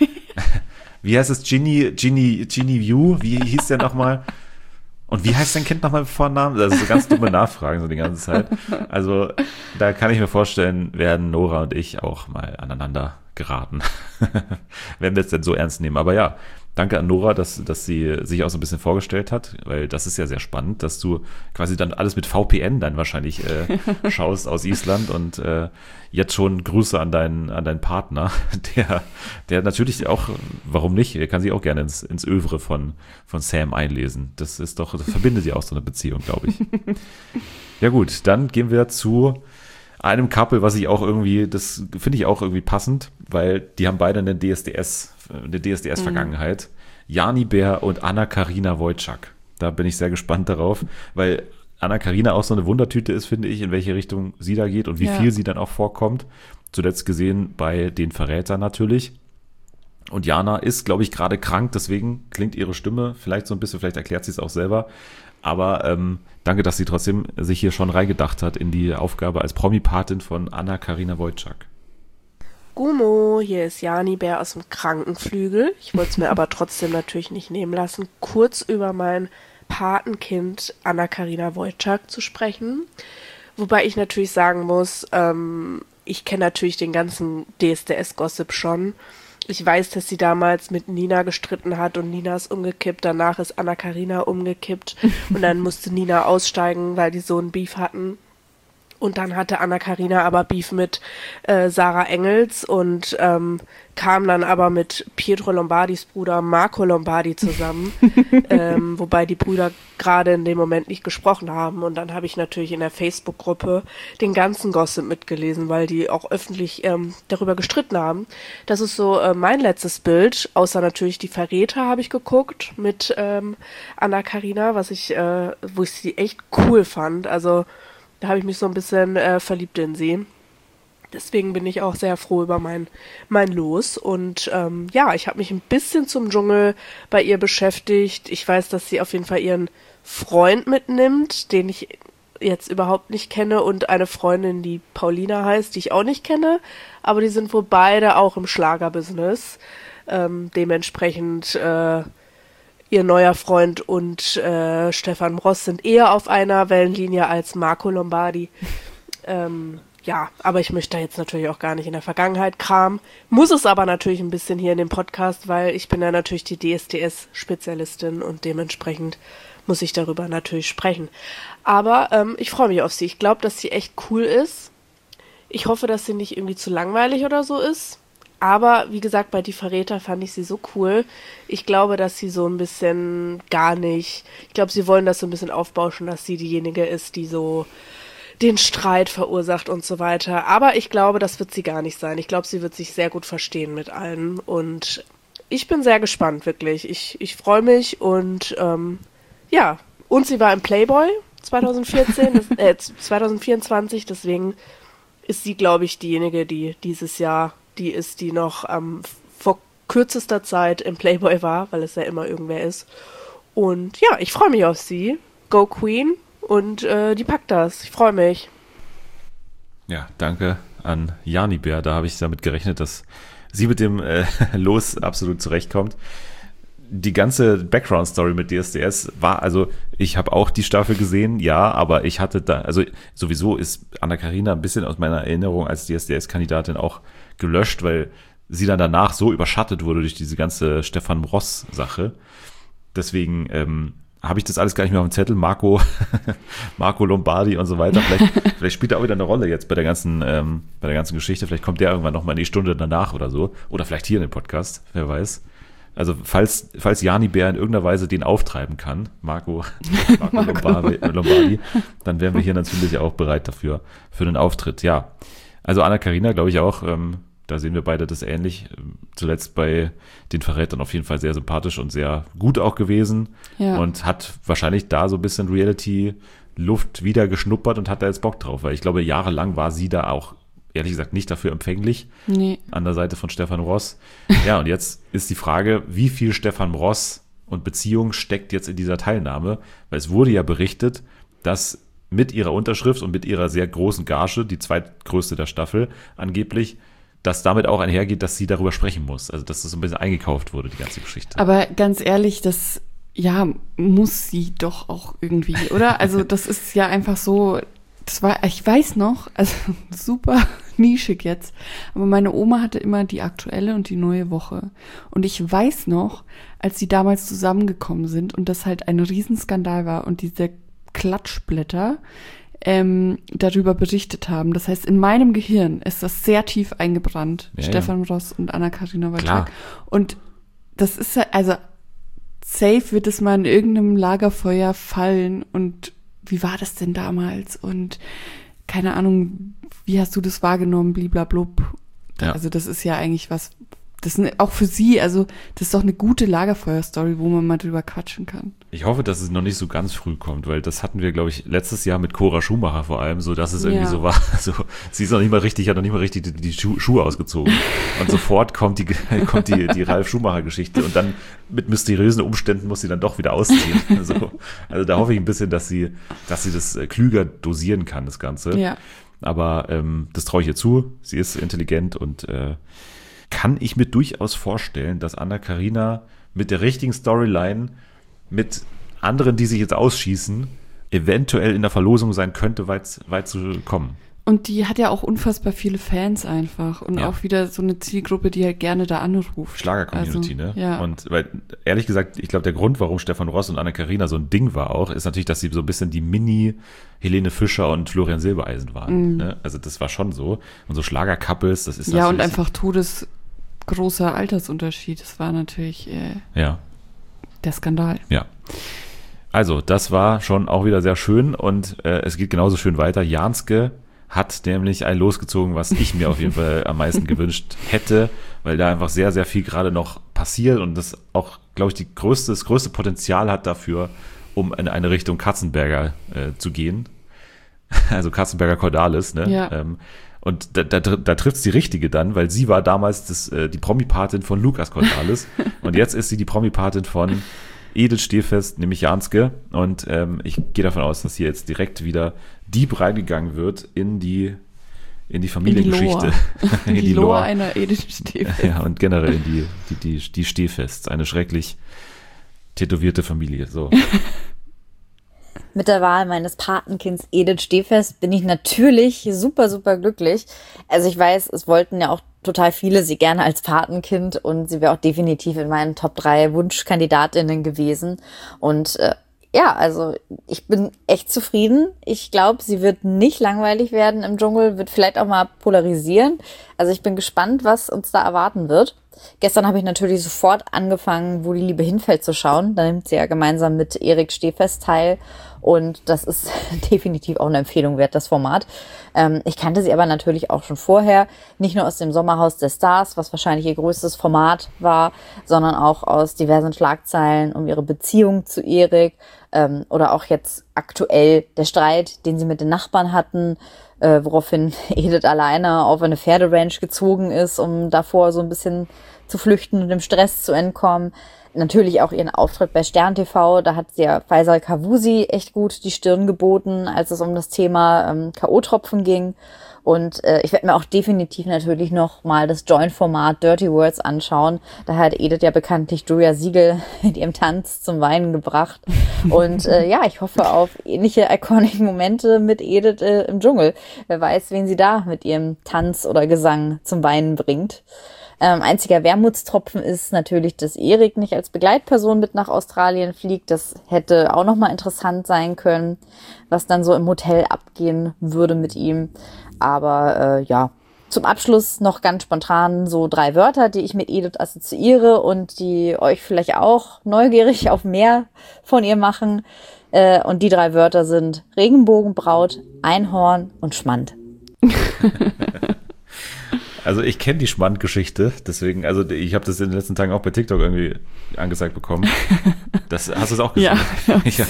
Wie heißt es? Ginny View? Wie hieß der nochmal? Und wie heißt dein Kind nochmal mit Vornamen? Das ist so ganz dumme Nachfragen so die ganze Zeit. Also da kann ich mir vorstellen, werden Nora und ich auch mal aneinander geraten. Wenn wir es denn so ernst nehmen. Aber ja, danke an Nora, dass sie sich auch so ein bisschen vorgestellt hat, weil das ist ja sehr spannend, dass du quasi dann alles mit VPN dann wahrscheinlich schaust aus Island und jetzt schon Grüße an deinen Partner, der natürlich auch, warum nicht, er kann sich auch gerne ins Övre von Sam einlesen. Das verbindet ja auch so eine Beziehung, glaube ich. Ja gut, dann gehen wir zu einem Couple, was ich auch irgendwie, das finde ich auch irgendwie passend, weil die haben beide eine DSDS-Vergangenheit. Jani Bär und Anna-Karina Wojcik. Da bin ich sehr gespannt darauf, weil Anna-Karina auch so eine Wundertüte ist, finde ich, in welche Richtung sie da geht und wie viel sie dann auch vorkommt. Zuletzt gesehen bei den Verrätern natürlich. Und Jana ist, glaube ich, gerade krank, deswegen klingt ihre Stimme vielleicht so ein bisschen, vielleicht erklärt sie es auch selber. Aber danke, dass sie trotzdem sich hier schon reingedacht hat in die Aufgabe als Promi-Patin von Anna-Karina Wojcik. Gummo, hier ist Jani Bär aus dem Krankenflügel. Ich wollte es mir aber trotzdem natürlich nicht nehmen lassen, kurz über mein Patenkind Anna-Karina Wojcik zu sprechen. Wobei ich natürlich sagen muss, ich kenne natürlich den ganzen DSDS-Gossip schon. Ich weiß, dass sie damals mit Nina gestritten hat und Nina ist umgekippt. Danach ist Anna-Karina umgekippt und dann musste Nina aussteigen, weil die so einen Beef hatten. Und dann hatte Anna-Karina aber Beef mit Sarah Engels und kam dann aber mit Pietro Lombardis Bruder Marco Lombardi zusammen, wobei die Brüder gerade in dem Moment nicht gesprochen haben. Und dann habe ich natürlich in der Facebook-Gruppe den ganzen Gossip mitgelesen, weil die auch öffentlich darüber gestritten haben. Das ist so mein letztes Bild, außer natürlich die Verräter habe ich geguckt mit Anna-Karina, wo ich sie echt cool fand. Also da habe ich mich so ein bisschen verliebt in sie. Deswegen bin ich auch sehr froh über mein Los. Und ich habe mich ein bisschen zum Dschungel bei ihr beschäftigt. Ich weiß, dass sie auf jeden Fall ihren Freund mitnimmt, den ich jetzt überhaupt nicht kenne, und eine Freundin, die Paulina heißt, die ich auch nicht kenne. Aber die sind wohl beide auch im Schlagerbusiness. Dementsprechend ihr neuer Freund und Stefan Ross sind eher auf einer Wellenlinie als Marco Lombardi. Aber ich möchte da jetzt natürlich auch gar nicht in der Vergangenheit kramen. Muss es aber natürlich ein bisschen hier in dem Podcast, weil ich bin ja natürlich die DSDS-Spezialistin und dementsprechend muss ich darüber natürlich sprechen. Aber ich freue mich auf sie. Ich glaube, dass sie echt cool ist. Ich hoffe, dass sie nicht irgendwie zu langweilig oder so ist. Aber wie gesagt, bei Die Verräter fand ich sie so cool. Ich glaube, dass sie so ein bisschen ich glaube, sie wollen das so ein bisschen aufbauschen, dass sie diejenige ist, die so den Streit verursacht und so weiter. Aber ich glaube, das wird sie gar nicht sein. Ich glaube, sie wird sich sehr gut verstehen mit allen. Und ich bin sehr gespannt, wirklich. Ich freue mich und und sie war im Playboy 2024, deswegen ist sie, glaube ich, diejenige, die dieses Jahr die ist, die noch vor kürzester Zeit im Playboy war, weil es ja immer irgendwer ist. Und ja, ich freue mich auf sie. Go Queen. Und die packt das. Ich freue mich. Ja, danke an Jani Bär. Da habe ich damit gerechnet, dass sie mit dem Los absolut zurechtkommt. Die ganze Background-Story mit DSDS war, also ich habe auch die Staffel gesehen, ja, aber ich hatte da, also sowieso ist Anna-Karina ein bisschen aus meiner Erinnerung als DSDS-Kandidatin auch gelöscht, weil sie dann danach so überschattet wurde durch diese ganze Stefan Ross-Sache. Deswegen habe ich das alles gar nicht mehr auf dem Zettel. Marco Lombardi und so weiter. Vielleicht spielt er auch wieder eine Rolle jetzt bei der ganzen Geschichte. Vielleicht kommt der irgendwann nochmal in die Stunde danach oder so. Oder vielleicht hier in dem Podcast, wer weiß. Also falls Jani Bär in irgendeiner Weise den auftreiben kann, Marco Lombardi, dann wären wir hier natürlich auch bereit dafür, für den Auftritt. Ja, also Anna-Karina, glaube ich auch, Da sehen wir beide das ähnlich. Zuletzt bei den Verrätern auf jeden Fall sehr sympathisch und sehr gut auch gewesen. Ja. Und hat wahrscheinlich da so ein bisschen Reality-Luft wieder geschnuppert und hat da jetzt Bock drauf. Weil ich glaube, jahrelang war sie da auch, ehrlich gesagt, nicht dafür empfänglich. Nee. An der Seite von Stefan Ross. Ja, und jetzt ist die Frage, wie viel Stefan Ross und Beziehung steckt jetzt in dieser Teilnahme? Weil es wurde ja berichtet, dass mit ihrer Unterschrift und mit ihrer sehr großen Gage, die zweitgrößte der Staffel angeblich, dass damit auch einhergeht, dass sie darüber sprechen muss. Also dass das so ein bisschen eingekauft wurde, die ganze Geschichte. Aber ganz ehrlich, das, ja, muss sie doch auch irgendwie, oder? Also das ist ja einfach so, das war, ich weiß noch, also super nischig jetzt, aber meine Oma hatte immer die aktuelle und die neue Woche. Und ich weiß noch, als sie damals zusammengekommen sind und das halt ein Riesenskandal war und diese Klatschblätter darüber berichtet haben. Das heißt, in meinem Gehirn ist das sehr tief eingebrannt. Ja, Stefan Ross und Anna-Karina Klar. Wojcik. Und das ist ja, also safe wird es mal in irgendeinem Lagerfeuer fallen. Und wie war das denn damals? Und keine Ahnung, wie hast du das wahrgenommen? Bliblablub. Ja. Also das ist ja eigentlich was, das ist auch für sie, also das ist doch eine gute Lagerfeuer-Story, wo man mal drüber quatschen kann. Ich hoffe, dass es noch nicht so ganz früh kommt, weil das hatten wir, glaube ich, letztes Jahr mit Cora Schumacher vor allem, so dass es irgendwie so war. So, sie ist noch nicht mal richtig, hat noch nicht mal richtig die Schuhe ausgezogen. Und sofort kommt die Ralf Schumacher-Geschichte und dann mit mysteriösen Umständen muss sie dann doch wieder ausziehen. Also da hoffe ich ein bisschen, dass sie das klüger dosieren kann, das Ganze. Ja. Aber das traue ich ihr zu. Sie ist intelligent und kann ich mir durchaus vorstellen, dass Anna-Karina mit der richtigen Storyline, mit anderen, die sich jetzt ausschießen, eventuell in der Verlosung sein könnte, weit zu kommen. Und die hat ja auch unfassbar viele Fans einfach und Ja. auch wieder so eine Zielgruppe, die halt gerne da anruft. Schlager-Community, also, ne? Ja. Und weil, ehrlich gesagt, ich glaube, der Grund, warum Stefan Ross und Anna-Karina so ein Ding war auch, ist natürlich, dass sie so ein bisschen die Mini-Helene Fischer und Florian Silbereisen waren. Ne? Also das war schon so. Und so Schlager-Couples, das ist Ja, und natürlich... einfach todesgroßer Altersunterschied. Das war natürlich Ja. der Skandal. Ja. Also, das war schon auch wieder sehr schön und es geht genauso schön weiter. Janske hat nämlich ein losgezogen, was ich mir auf jeden Fall am meisten gewünscht hätte, weil da einfach sehr, sehr viel gerade noch passiert und das auch, glaube ich, das größte Potenzial hat dafür, um in eine Richtung Katzenberger zu gehen. Also Katzenberger Cordalis, ne? Ja. Und da trifft es die Richtige dann, weil sie war damals die Promi-Patin von Lukas Cordalis und jetzt ist sie die Promi-Patin von Edith Stehfest, nämlich Janske. Und ich gehe davon aus, dass hier jetzt direkt wieder deep reingegangen wird in die Familiengeschichte. In die Lore einer Edith Stehfest. Ja, und generell in die Stehfests. Eine schrecklich tätowierte Familie. So. Mit der Wahl meines Patenkinds Edith Stehfest bin ich natürlich super, super glücklich. Also ich weiß, es wollten ja auch total viele sie gerne als Patenkind und sie wäre auch definitiv in meinen Top 3 Wunschkandidatinnen gewesen. Und ja, also ich bin echt zufrieden. Ich glaube, sie wird nicht langweilig werden im Dschungel, wird vielleicht auch mal polarisieren. Also ich bin gespannt, was uns da erwarten wird. Gestern habe ich natürlich sofort angefangen, Wo die Liebe hinfällt zu schauen. Da nimmt sie ja gemeinsam mit Erik Stehfest teil. Und das ist definitiv auch eine Empfehlung wert, das Format. Ich kannte sie aber natürlich auch schon vorher, nicht nur aus dem Sommerhaus der Stars, was wahrscheinlich ihr größtes Format war, sondern auch aus diversen Schlagzeilen um ihre Beziehung zu Erik oder auch jetzt aktuell der Streit, den sie mit den Nachbarn hatten, woraufhin Edith alleine auf eine Pferderanch gezogen ist, um davor so ein bisschen zu flüchten und dem Stress zu entkommen. Natürlich auch ihren Auftritt bei Stern TV, da hat sie ja Faisal Kavusi echt gut die Stirn geboten, als es um das Thema K.O.-Tropfen ging. Und ich werde mir auch definitiv natürlich noch mal das Joint-Format Dirty Words anschauen. Da hat Edith ja bekanntlich Julia Siegel mit ihrem Tanz zum Weinen gebracht. Und ja, ich hoffe auf ähnliche iconic Momente mit Edith im Dschungel. Wer weiß, wen sie da mit ihrem Tanz oder Gesang zum Weinen bringt. Einziger Wermutstropfen ist natürlich, dass Erik nicht als Begleitperson mit nach Australien fliegt. Das hätte auch nochmal interessant sein können, was dann so im Hotel abgehen würde mit ihm. Aber ja, zum Abschluss noch ganz spontan so 3 Wörter, die ich mit Edith assoziiere und die euch vielleicht auch neugierig auf mehr von ihr machen. Und die 3 Wörter sind Regenbogenbraut, Einhorn und Schmand. Also ich kenne die Schmand-Geschichte, deswegen, also ich habe das in den letzten Tagen auch bei TikTok irgendwie angezeigt bekommen. Hast du es auch gesehen? Ja.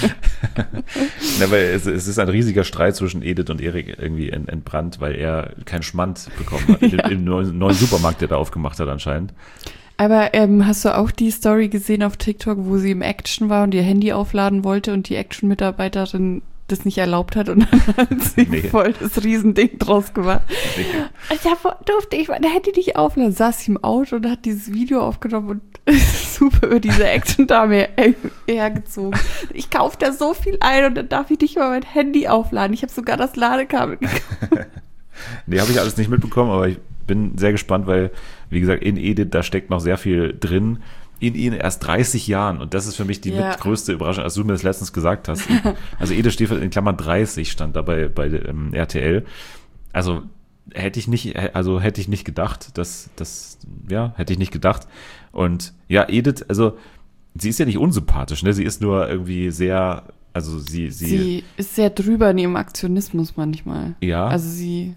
Na, weil es ist ein riesiger Streit zwischen Edith und Erik irgendwie entbrannt, weil er keinen Schmand bekommen hat. Im neuen Supermarkt, der da aufgemacht hat anscheinend. Aber hast du auch die Story gesehen auf TikTok, wo sie im Action war und ihr Handy aufladen wollte und die Action-Mitarbeiterin das nicht erlaubt hat und dann hat sie voll das Riesending draus gemacht. Da durfte ich mein Handy nicht aufladen. Saß sie im Auto und hat dieses Video aufgenommen und super über diese Action-Dame hergezogen. Ich kaufe da so viel ein und dann darf ich nicht mal mein Handy aufladen. Ich habe sogar das Ladekabel gekauft. Nee, habe ich alles nicht mitbekommen, aber ich bin sehr gespannt, weil, wie gesagt, in Edith, da steckt noch sehr viel drin. In ihnen erst 30 Jahren. Und das ist für mich die größte Überraschung, als du mir das letztens gesagt hast. Also Edith Stefan in Klammern 30 stand da bei RTL. Also hätte ich nicht gedacht, hätte ich nicht gedacht. Und ja, Edith, also sie ist ja nicht unsympathisch, ne? Sie ist nur irgendwie sehr, also sie ist sehr drüber in ihrem Aktionismus manchmal. Ja. Also sie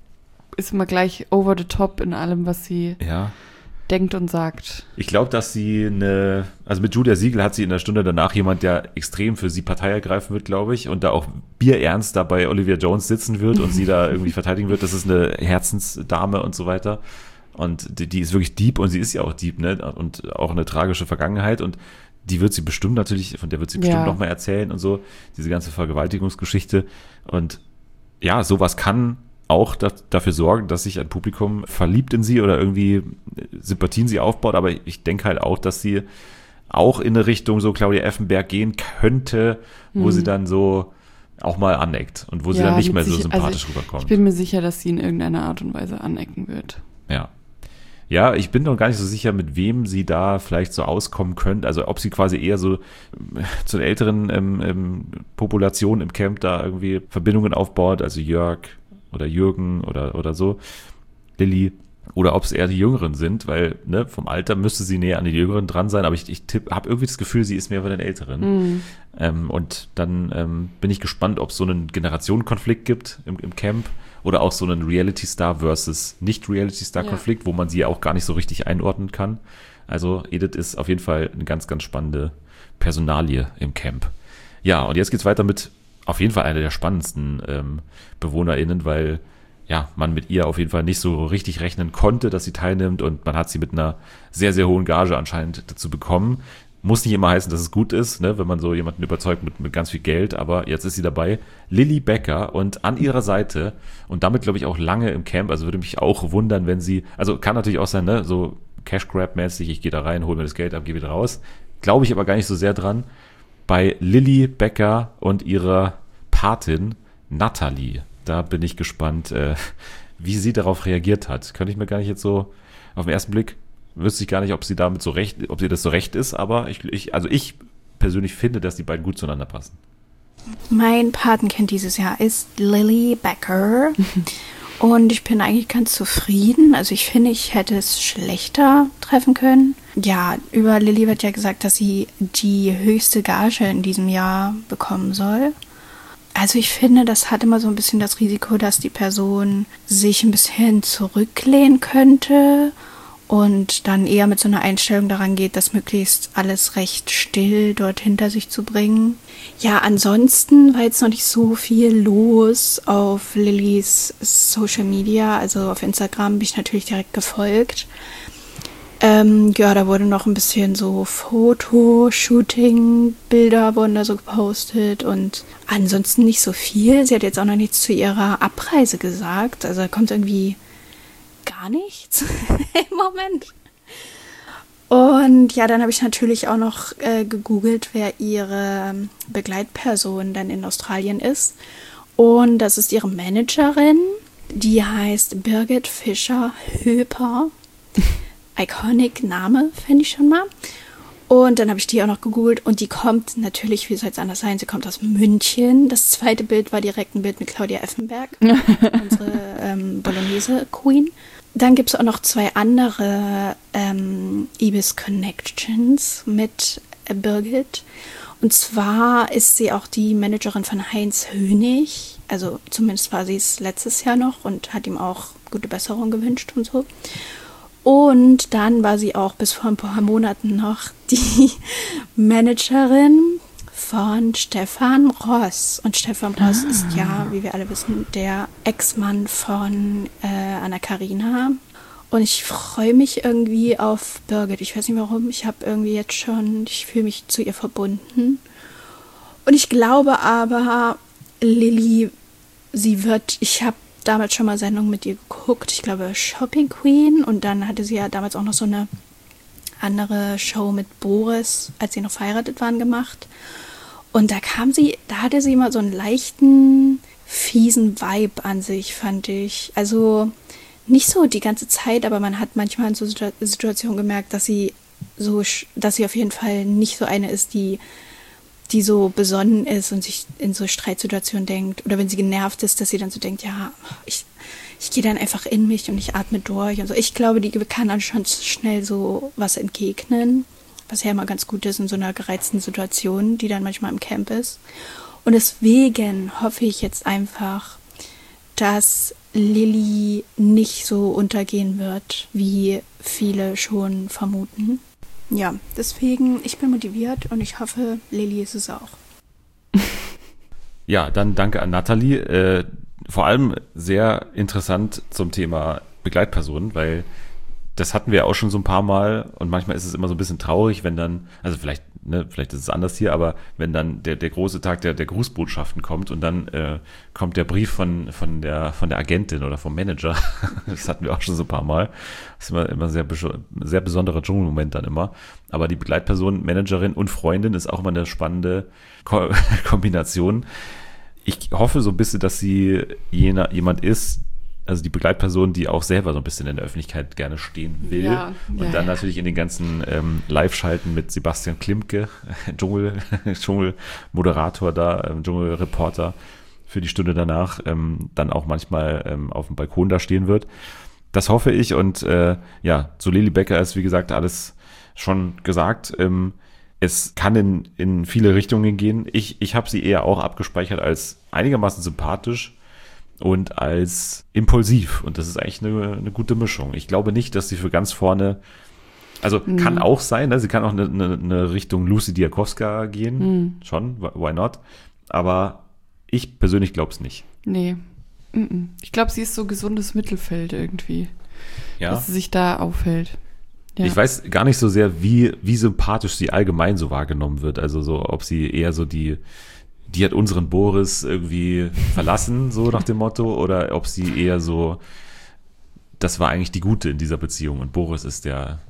ist immer gleich over the top in allem, was sie denkt und sagt. Ich glaube, dass sie also mit Julia Siegel hat sie in der Stunde danach jemand, der extrem für sie Partei ergreifen wird, glaube ich, und da auch bierernst da bei Olivia Jones sitzen wird und sie da irgendwie verteidigen wird. Das ist eine Herzensdame und so weiter. Und die ist wirklich deep und sie ist ja auch deep, ne? Und auch eine tragische Vergangenheit und die wird sie bestimmt natürlich, von der wird sie bestimmt noch mal erzählen und so, diese ganze Vergewaltigungsgeschichte. Und ja, sowas kann auch dafür sorgen, dass sich ein Publikum verliebt in sie oder irgendwie Sympathien sie aufbaut, aber ich denke halt auch, dass sie auch in eine Richtung so Claudia Effenberg gehen könnte, wo sie dann so auch mal aneckt und wo sie dann nicht mehr so sympathisch rüberkommt. Ich bin mir sicher, dass sie in irgendeiner Art und Weise anecken wird. Ja. Ja, ich bin noch gar nicht so sicher, mit wem sie da vielleicht so auskommen könnte. Also ob sie quasi eher so zu einer älteren Population im Camp da irgendwie Verbindungen aufbaut, also Jörg oder Jürgen oder so, Lilly, oder ob es eher die Jüngeren sind, weil vom Alter müsste sie näher an die Jüngeren dran sein, aber ich habe irgendwie das Gefühl, sie ist mehr bei den Älteren. Und dann bin ich gespannt, ob es so einen Generationenkonflikt gibt im Camp oder auch so einen Reality-Star versus Nicht-Reality-Star-Konflikt, wo man sie ja auch gar nicht so richtig einordnen kann. Also Edith ist auf jeden Fall eine ganz, ganz spannende Personalie im Camp. Ja, und jetzt geht's weiter mit auf jeden Fall einer der spannendsten BewohnerInnen, weil man mit ihr auf jeden Fall nicht so richtig rechnen konnte, dass sie teilnimmt und man hat sie mit einer sehr, sehr hohen Gage anscheinend dazu bekommen. Muss nicht immer heißen, dass es gut ist, ne, wenn man so jemanden überzeugt mit ganz viel Geld, aber jetzt ist sie dabei, Lilly Becker, und an ihrer Seite und damit, glaube ich, auch lange im Camp, also würde mich auch wundern, wenn sie, also kann natürlich auch sein, ne, so Cash-Grab-mäßig, ich gehe da rein, hole mir das Geld ab, gehe wieder raus, glaube ich aber gar nicht so sehr dran, bei Lilly Becker und ihrer Patin Natalie. Da bin ich gespannt, wie sie darauf reagiert hat. Könnte ich mir gar nicht jetzt so auf den ersten Blick, wüsste ich gar nicht, ob sie damit so recht, ob sie das so recht ist, aber ich persönlich finde, dass die beiden gut zueinander passen. Mein Patenkind dieses Jahr ist Lilly Becker und ich bin eigentlich ganz zufrieden. Also ich finde, ich hätte es schlechter treffen können. Ja, über Lilly wird ja gesagt, dass sie die höchste Gage in diesem Jahr bekommen soll. Also ich finde, das hat immer so ein bisschen das Risiko, dass die Person sich ein bisschen zurücklehnen könnte und dann eher mit so einer Einstellung daran geht, das möglichst alles recht still dort hinter sich zu bringen. Ja, ansonsten war jetzt noch nicht so viel los auf Lillys Social Media. Also auf Instagram bin ich natürlich direkt gefolgt. Da wurde noch ein bisschen so Fotoshooting-Bilder wurden da so gepostet und ansonsten nicht so viel. Sie hat jetzt auch noch nichts zu ihrer Abreise gesagt. Also da kommt irgendwie gar nichts im Moment. Und ja, dann habe ich natürlich auch noch gegoogelt, wer ihre Begleitperson dann in Australien ist. Und das ist ihre Managerin, die heißt Birgit Fischer-Höper. Iconic Name, finde ich schon mal. Und dann habe ich die auch noch gegoogelt und die kommt natürlich, wie soll es anders sein, sie kommt aus München. Das zweite Bild war direkt ein Bild mit Claudia Effenberg, unsere Bolognese-Queen. Dann gibt es auch noch 2 andere Ibis Connections mit Birgit. Und zwar ist sie auch die Managerin von Heinz Hönig. Also zumindest war sie es letztes Jahr noch und hat ihm auch gute Besserung gewünscht und so. Und dann war sie auch bis vor ein paar Monaten noch die Managerin von Stefan Ross. Und Stefan Ross ist ja, wie wir alle wissen, der Ex-Mann von Anna-Karina. Und ich freue mich irgendwie auf Birgit. Ich weiß nicht warum. Ich fühle mich zu ihr verbunden. Und ich glaube aber, Lilly, ich habe damals schon mal Sendungen mit ihr geguckt. Ich glaube Shopping Queen. Und dann hatte sie ja damals auch noch so eine andere Show mit Boris, als sie noch verheiratet waren, gemacht. Und da hatte sie immer so einen leichten, fiesen Vibe an sich, fand ich. Also nicht so die ganze Zeit, aber man hat manchmal in so Situationen gemerkt, dass sie auf jeden Fall nicht so eine ist, die so besonnen ist und sich in so Streitsituationen denkt. Oder wenn sie genervt ist, dass sie dann so denkt, ja, ich gehe dann einfach in mich und ich atme durch und so. Ich glaube, die kann dann schon schnell so was entgegnen, was ja immer ganz gut ist in so einer gereizten Situation, die dann manchmal im Camp ist. Und deswegen hoffe ich jetzt einfach, dass Lilly nicht so untergehen wird, wie viele schon vermuten. Ja, deswegen, ich bin motiviert und ich hoffe, Lilly ist es auch. Ja, dann danke an Nathalie. Vor allem sehr interessant zum Thema Begleitpersonen, weil das hatten wir auch schon so ein paar Mal und manchmal ist es immer so ein bisschen traurig, wenn dann, also vielleicht ist es anders hier, aber wenn dann der große Tag der Grußbotschaften kommt und dann kommt der Brief von der Agentin oder vom Manager, das hatten wir auch schon so ein paar Mal, das ist immer sehr besonderer Dschungelmoment dann immer, aber die Begleitperson, Managerin und Freundin ist auch immer eine spannende Kombination. Ich hoffe so ein bisschen, dass sie jemand ist, also die Begleitperson, die auch selber so ein bisschen in der Öffentlichkeit gerne stehen will. Und dann natürlich in den ganzen Live-Schalten mit Sebastian Klimke, Dschungel-Moderator da, Dschungel-Reporter für die Stunde danach, dann auch manchmal auf dem Balkon da stehen wird. Das hoffe ich und zu Lilly Becker ist, wie gesagt, alles schon gesagt. Es kann in viele Richtungen gehen. Ich habe sie eher auch abgespeichert als einigermaßen sympathisch und als impulsiv. Und das ist eigentlich eine gute Mischung. Ich glaube nicht, dass sie für ganz vorne, also kann auch sein, ne? Sie kann auch eine Richtung Lucy Diakowska gehen, schon, why not? Aber ich persönlich glaube es nicht. Nee. Ich glaube, sie ist so gesundes Mittelfeld irgendwie, dass sie sich da aufhält. Ja. Ich weiß gar nicht so sehr, wie sympathisch sie allgemein so wahrgenommen wird. Also so, ob sie eher so die hat unseren Boris irgendwie verlassen, so nach dem Motto, oder ob sie eher so, das war eigentlich die Gute in dieser Beziehung und Boris ist der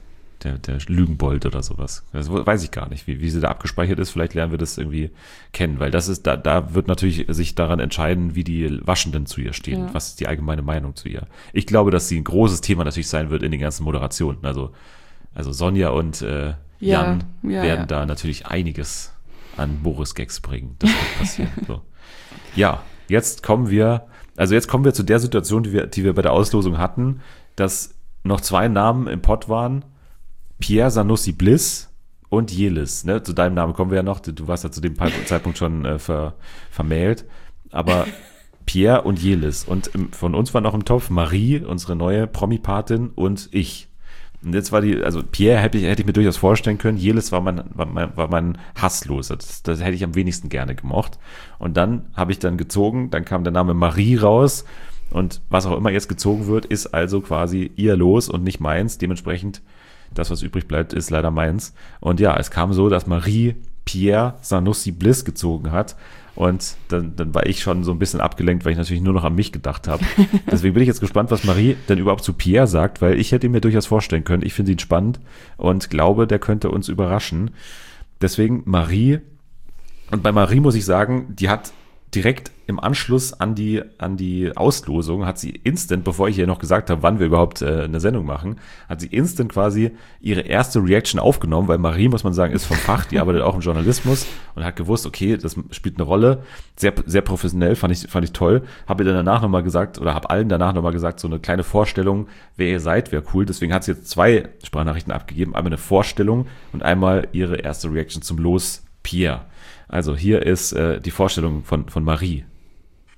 Lügenbold oder sowas. Das weiß ich gar nicht, wie sie da abgespeichert ist. Vielleicht lernen wir das irgendwie kennen, weil das ist, da wird natürlich sich daran entscheiden, wie die Waschenden zu ihr stehen. Ja. Was ist die allgemeine Meinung zu ihr? Ich glaube, dass sie ein großes Thema natürlich sein wird in den ganzen Moderationen. Also Sonja und Jan werden da natürlich einiges an Boris-Gags bringen. Das wird passieren. So. Ja, jetzt kommen wir zu der Situation, die wir bei der Auslosung hatten, dass noch 2 Namen im Pott waren. Pierre Zanussi-Bliss und Jelis. Ne? Zu deinem Namen kommen wir ja noch. Du warst ja zu dem Zeitpunkt schon vermählt. Aber Pierre und Jelis. Und von uns war noch im Topf Marie, unsere neue Promi-Patin, und ich. Und jetzt war Pierre hätte ich mir durchaus vorstellen können. Jelis war mein Hassloser. Das hätte ich am wenigsten gerne gemocht. Und dann habe ich gezogen. Dann kam der Name Marie raus. Und was auch immer jetzt gezogen wird, ist also quasi ihr Los und nicht meins. Dementsprechend, das, was übrig bleibt, ist leider meins. Und ja, es kam so, dass Marie Pierre Zanussi-Bliss gezogen hat. Und dann war ich schon so ein bisschen abgelenkt, weil ich natürlich nur noch an mich gedacht habe. Deswegen bin ich jetzt gespannt, was Marie denn überhaupt zu Pierre sagt, weil ich hätte mir durchaus vorstellen können, ich finde ihn spannend und glaube, der könnte uns überraschen. Deswegen Marie. Und bei Marie muss ich sagen, die hat direkt im Anschluss an die Auslosung hat sie instant, bevor ich ihr noch gesagt habe, wann wir überhaupt eine Sendung machen, hat sie instant quasi ihre erste Reaction aufgenommen, weil Marie, muss man sagen, ist vom Fach, die arbeitet auch im Journalismus und hat gewusst, okay, das spielt eine Rolle, sehr, sehr professionell, fand ich toll, habe ihr dann danach nochmal gesagt, oder habe allen danach nochmal gesagt, so eine kleine Vorstellung, wer ihr seid, wäre cool, deswegen hat sie jetzt 2 Sprachnachrichten abgegeben, einmal eine Vorstellung und einmal ihre erste Reaction zum Los Pierre. Also hier ist die Vorstellung von Marie.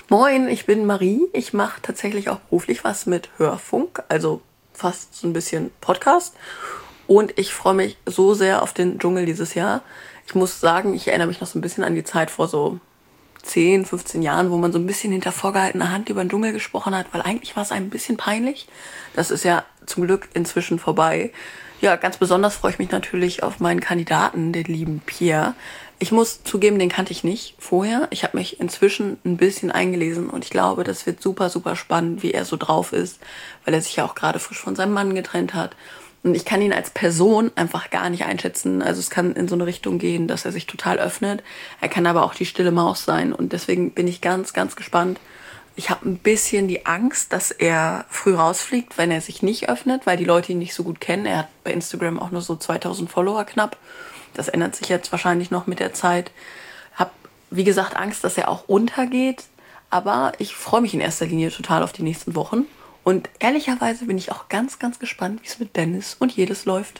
Moin, ich bin Marie. Ich mache tatsächlich auch beruflich was mit Hörfunk, also fast so ein bisschen Podcast. Und ich freue mich so sehr auf den Dschungel dieses Jahr. Ich muss sagen, ich erinnere mich noch so ein bisschen an die Zeit vor so 10, 15 Jahren, wo man so ein bisschen hinter vorgehaltener Hand über den Dschungel gesprochen hat, weil eigentlich war es ein bisschen peinlich. Das ist ja zum Glück inzwischen vorbei. Ja, ganz besonders freue ich mich natürlich auf meinen Kandidaten, den lieben Pierre. Ich muss zugeben, den kannte ich nicht vorher. Ich habe mich inzwischen ein bisschen eingelesen und ich glaube, das wird super, super spannend, wie er so drauf ist, weil er sich ja auch gerade frisch von seinem Mann getrennt hat. Und ich kann ihn als Person einfach gar nicht einschätzen. Also es kann in so eine Richtung gehen, dass er sich total öffnet. Er kann aber auch die stille Maus sein. Und deswegen bin ich ganz, ganz gespannt. Ich habe ein bisschen die Angst, dass er früh rausfliegt, wenn er sich nicht öffnet, weil die Leute ihn nicht so gut kennen. Er hat bei Instagram auch nur so 2000 Follower knapp. Das ändert sich jetzt wahrscheinlich noch mit der Zeit. Hab, wie gesagt, Angst, dass er auch untergeht. Aber ich freue mich in erster Linie total auf die nächsten Wochen. Und ehrlicherweise bin ich auch ganz, ganz gespannt, wie es mit Dennis und Jedes läuft.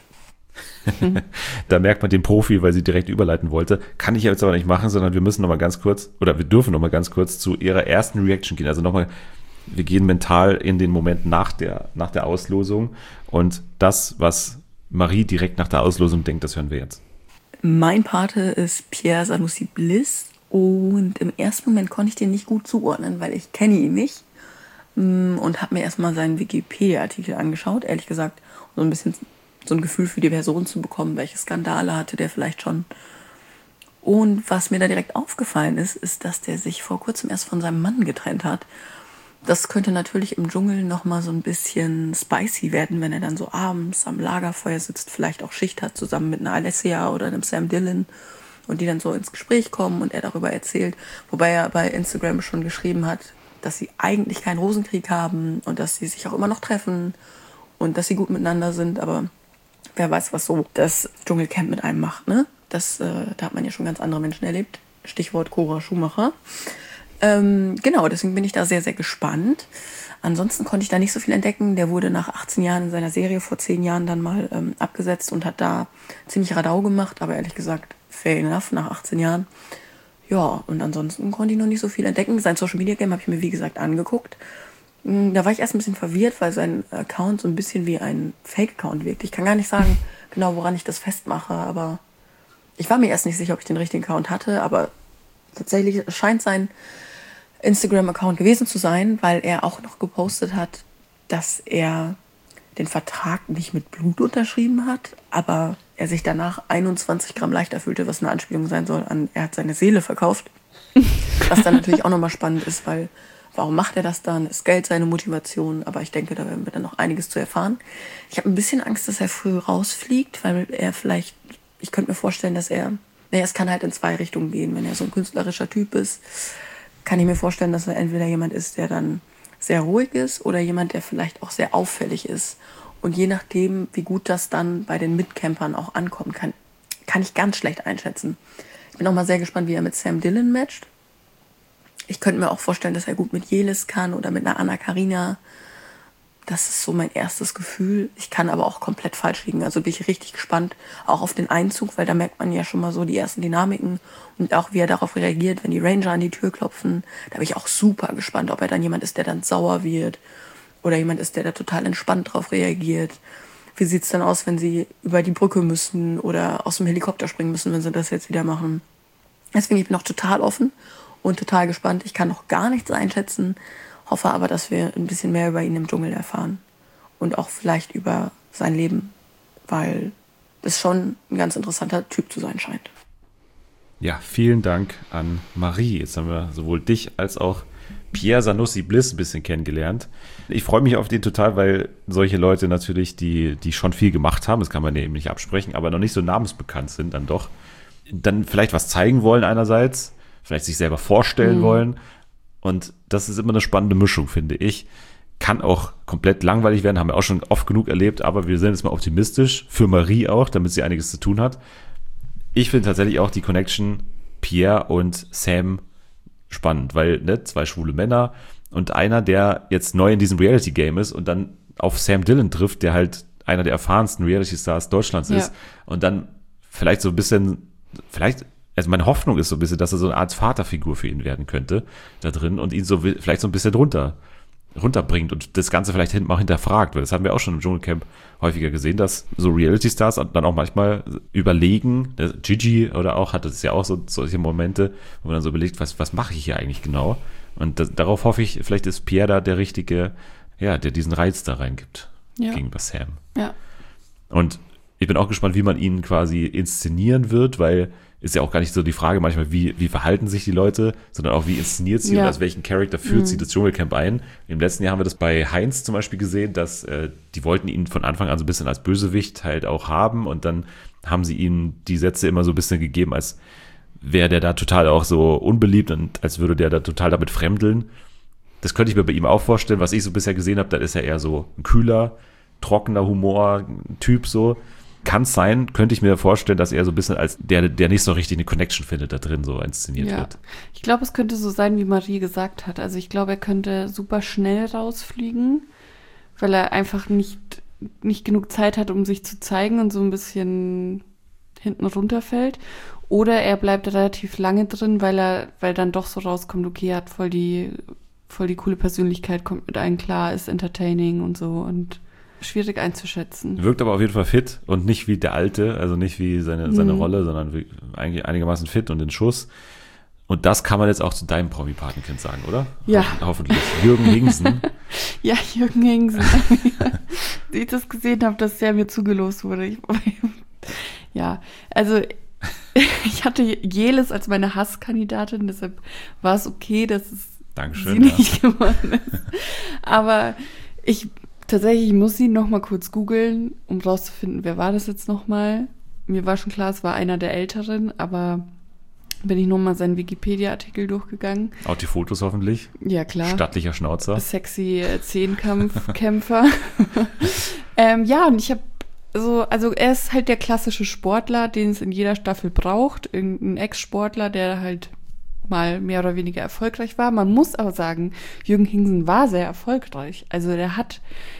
Da merkt man den Profi, weil sie direkt überleiten wollte. Kann ich jetzt aber nicht machen, sondern wir müssen nochmal ganz kurz, oder wir dürfen nochmal ganz kurz zu ihrer ersten Reaction gehen. Also nochmal, wir gehen mental in den Moment nach der Auslosung. Und das, was Marie direkt nach der Auslosung denkt, das hören wir jetzt. Mein Pate ist Pierre Sanusi Bliss. Und im ersten Moment konnte ich den nicht gut zuordnen, weil ich kenne ihn nicht. Und habe mir erstmal seinen Wikipedia-Artikel angeschaut, ehrlich gesagt, um so ein bisschen so ein Gefühl für die Person zu bekommen, welche Skandale hatte der vielleicht schon. Und was mir da direkt aufgefallen ist, ist, dass der sich vor kurzem erst von seinem Mann getrennt hat. Das könnte natürlich im Dschungel nochmal so ein bisschen spicy werden, wenn er dann so abends am Lagerfeuer sitzt, vielleicht auch Schicht hat, zusammen mit einer Alessia oder einem Sam Dillon und die dann so ins Gespräch kommen und er darüber erzählt. Wobei er bei Instagram schon geschrieben hat, dass sie eigentlich keinen Rosenkrieg haben und dass sie sich auch immer noch treffen und dass sie gut miteinander sind, aber wer weiß, was so das Dschungelcamp mit einem macht, ne? Da hat man ja schon ganz andere Menschen erlebt. Stichwort Cora Schumacher. Genau, deswegen bin ich da sehr, sehr gespannt. Ansonsten konnte ich da nicht so viel entdecken. Der wurde nach 18 Jahren in seiner Serie vor 10 Jahren dann mal abgesetzt und hat da ziemlich Radau gemacht, aber ehrlich gesagt, fair enough, nach 18 Jahren. Ja, und ansonsten konnte ich noch nicht so viel entdecken. Sein Social Media Game habe ich mir, wie gesagt, angeguckt. Da war ich erst ein bisschen verwirrt, weil sein Account so ein bisschen wie ein Fake-Account wirkt. Ich kann gar nicht sagen, genau woran ich das festmache, aber ich war mir erst nicht sicher, ob ich den richtigen Account hatte, aber tatsächlich scheint sein Instagram-Account gewesen zu sein, weil er auch noch gepostet hat, dass er den Vertrag nicht mit Blut unterschrieben hat, aber er sich danach 21 Gramm leichter fühlte, was eine Anspielung sein soll an, er hat seine Seele verkauft. Was dann natürlich auch nochmal spannend ist, weil warum macht er das dann? Ist Geld seine Motivation? Aber ich denke, da werden wir dann noch einiges zu erfahren. Ich habe ein bisschen Angst, dass er früh rausfliegt, weil er vielleicht, ich könnte mir vorstellen, dass es kann halt in zwei Richtungen gehen. Wenn er so ein künstlerischer Typ ist, kann ich mir vorstellen, dass er entweder jemand ist, der dann sehr ruhig ist oder jemand, der vielleicht auch sehr auffällig ist. Und je nachdem, wie gut das dann bei den Mitcampern auch ankommen kann ich ganz schlecht einschätzen. Ich bin auch mal sehr gespannt, wie er mit Sam Dillon matcht. Ich könnte mir auch vorstellen, dass er gut mit Jelis kann oder mit einer Anna-Karina. Das ist so mein erstes Gefühl. Ich kann aber auch komplett falsch liegen. Also bin ich richtig gespannt, auch auf den Einzug, weil da merkt man ja schon mal so die ersten Dynamiken und auch wie er darauf reagiert, wenn die Ranger an die Tür klopfen. Da bin ich auch super gespannt, ob er dann jemand ist, der dann sauer wird oder jemand ist, der da total entspannt drauf reagiert. Wie sieht's dann aus, wenn sie über die Brücke müssen oder aus dem Helikopter springen müssen, wenn sie das jetzt wieder machen? Deswegen, ich bin noch total offen und total gespannt. Ich kann noch gar nichts einschätzen, hoffe aber, dass wir ein bisschen mehr über ihn im Dschungel erfahren und auch vielleicht über sein Leben, weil das schon ein ganz interessanter Typ zu sein scheint. Ja, vielen Dank an Marie. Jetzt haben wir sowohl dich als auch Pierre Sanusi Bliss ein bisschen kennengelernt. Ich freue mich auf den total, weil solche Leute natürlich, die schon viel gemacht haben, das kann man ja eben nicht absprechen, aber noch nicht so namensbekannt sind, dann vielleicht was zeigen wollen einerseits, vielleicht sich selber vorstellen wollen. Und das ist immer eine spannende Mischung, finde ich. Kann auch komplett langweilig werden, haben wir auch schon oft genug erlebt, aber wir sind jetzt mal optimistisch, für Marie auch, damit sie einiges zu tun hat. Ich finde tatsächlich auch die Connection Pierre und Sam spannend, weil zwei schwule Männer und einer, der jetzt neu in diesem Reality-Game ist und dann auf Sam Dillon trifft, der halt einer der erfahrensten Reality-Stars Deutschlands ist und dann vielleicht so ein bisschen, vielleicht also meine Hoffnung ist so ein bisschen, dass er so eine Art Vaterfigur für ihn werden könnte da drin und ihn so vielleicht so ein bisschen runterbringt und das Ganze vielleicht hinten auch hinterfragt, weil das haben wir auch schon im Dschungelcamp häufiger gesehen, dass so Reality-Stars dann auch manchmal überlegen, Gigi oder auch hatte es ja auch so solche Momente, wo man dann so überlegt, was mache ich hier eigentlich genau? Und darauf hoffe ich, vielleicht ist Pierre da der Richtige, ja, der diesen Reiz da reingibt gegenüber Sam. Ja. Und ich bin auch gespannt, wie man ihn quasi inszenieren wird, weil ist ja auch gar nicht so die Frage manchmal, wie verhalten sich die Leute, sondern auch, wie inszeniert sie und als welchen Charakter führt sie das Dschungelcamp ein. Im letzten Jahr haben wir das bei Heinz zum Beispiel gesehen, dass die wollten ihn von Anfang an so ein bisschen als Bösewicht halt auch haben und dann haben sie ihm die Sätze immer so ein bisschen gegeben, als wäre der da total auch so unbeliebt und als würde der da total damit fremdeln. Das könnte ich mir bei ihm auch vorstellen, was ich so bisher gesehen habe, da ist er eher so ein kühler, trockener Humor-Typ so. Kann es sein, könnte ich mir vorstellen, dass er so ein bisschen als der nicht so richtig eine Connection findet, da drin so inszeniert wird. Ich glaube, es könnte so sein, wie Marie gesagt hat. Also ich glaube, er könnte super schnell rausfliegen, weil er einfach nicht genug Zeit hat, um sich zu zeigen und so ein bisschen hinten runterfällt. Oder er bleibt relativ lange drin, weil dann doch so rauskommt, okay, er hat voll die coole Persönlichkeit, kommt mit allen klar, ist entertaining und so und schwierig einzuschätzen. Wirkt aber auf jeden Fall fit und nicht wie der Alte, also nicht wie seine Rolle, sondern eigentlich einigermaßen fit und in Schuss. Und das kann man jetzt auch zu deinem Promi-Patenkind sagen, oder? Ja. Hoffentlich. Jürgen Hingsen. Ja, Jürgen Hingsen. Als ich das gesehen habe, dass der mir zugelost wurde. Ja, also ich hatte Jelis als meine Hasskandidatin, deshalb war es okay, dass es sie nicht geworden ist. Aber tatsächlich muss sie noch mal kurz googeln, um rauszufinden, wer war das jetzt noch mal. Mir war schon klar, es war einer der Älteren, aber bin ich noch mal seinen Wikipedia-Artikel durchgegangen. Auch die Fotos hoffentlich. Ja, klar. Stattlicher Schnauzer. Sexy Zehnkampfkämpfer. Ja, und ich habe also er ist halt der klassische Sportler, den es in jeder Staffel braucht. Irgendein Ex-Sportler, der halt mal mehr oder weniger erfolgreich war. Man muss aber sagen, Jürgen Hingsen war sehr erfolgreich. Also der hat,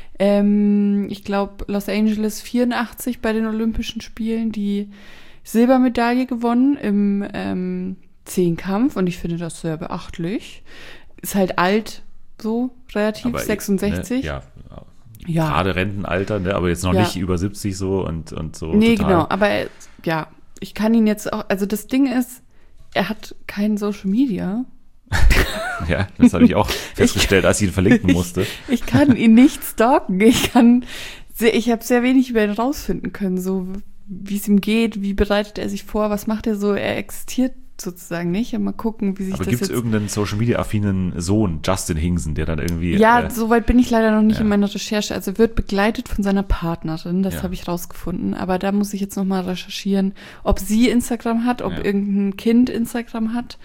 ich glaube, Los Angeles 84 bei den Olympischen Spielen die Silbermedaille gewonnen im Zehnkampf und ich finde das sehr beachtlich. Ist halt alt, so relativ, aber 66. Ne, ja, gerade Rentenalter, ne, aber jetzt noch nicht über 70 so und so. Nee, total. genau, aber ja, ich kann ihn jetzt auch, also das Ding ist, er hat kein Social Media. Ja, das habe ich auch festgestellt, als ich ihn verlinken musste. Ich kann ihn nicht stalken. Ich habe sehr wenig über ihn rausfinden können, so wie es ihm geht, wie bereitet er sich vor, was macht er so. Er existiert sozusagen nicht. Mal gucken, wie sich aber das gibt es irgendeinen Social-Media-affinen Sohn, Justin Hingsen, der dann irgendwie... Ja, soweit bin ich leider noch nicht in meiner Recherche. Also wird begleitet von seiner Partnerin, das habe ich rausgefunden. Aber da muss ich jetzt noch mal recherchieren, ob sie Instagram hat, ob irgendein Kind Instagram hat.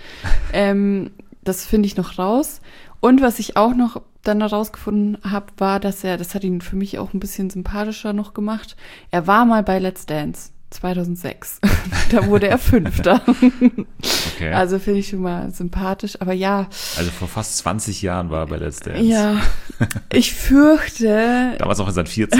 Das finde ich noch raus. Und was ich auch noch dann herausgefunden habe, war, dass das hat ihn für mich auch ein bisschen sympathischer noch gemacht. Er war mal bei Let's Dance 2006. Da wurde er 5. Okay. Also finde ich schon mal sympathisch, aber ja. Also vor fast 20 Jahren war er bei Let's Dance. Ja, ich fürchte. Damals noch in seinen 40ern.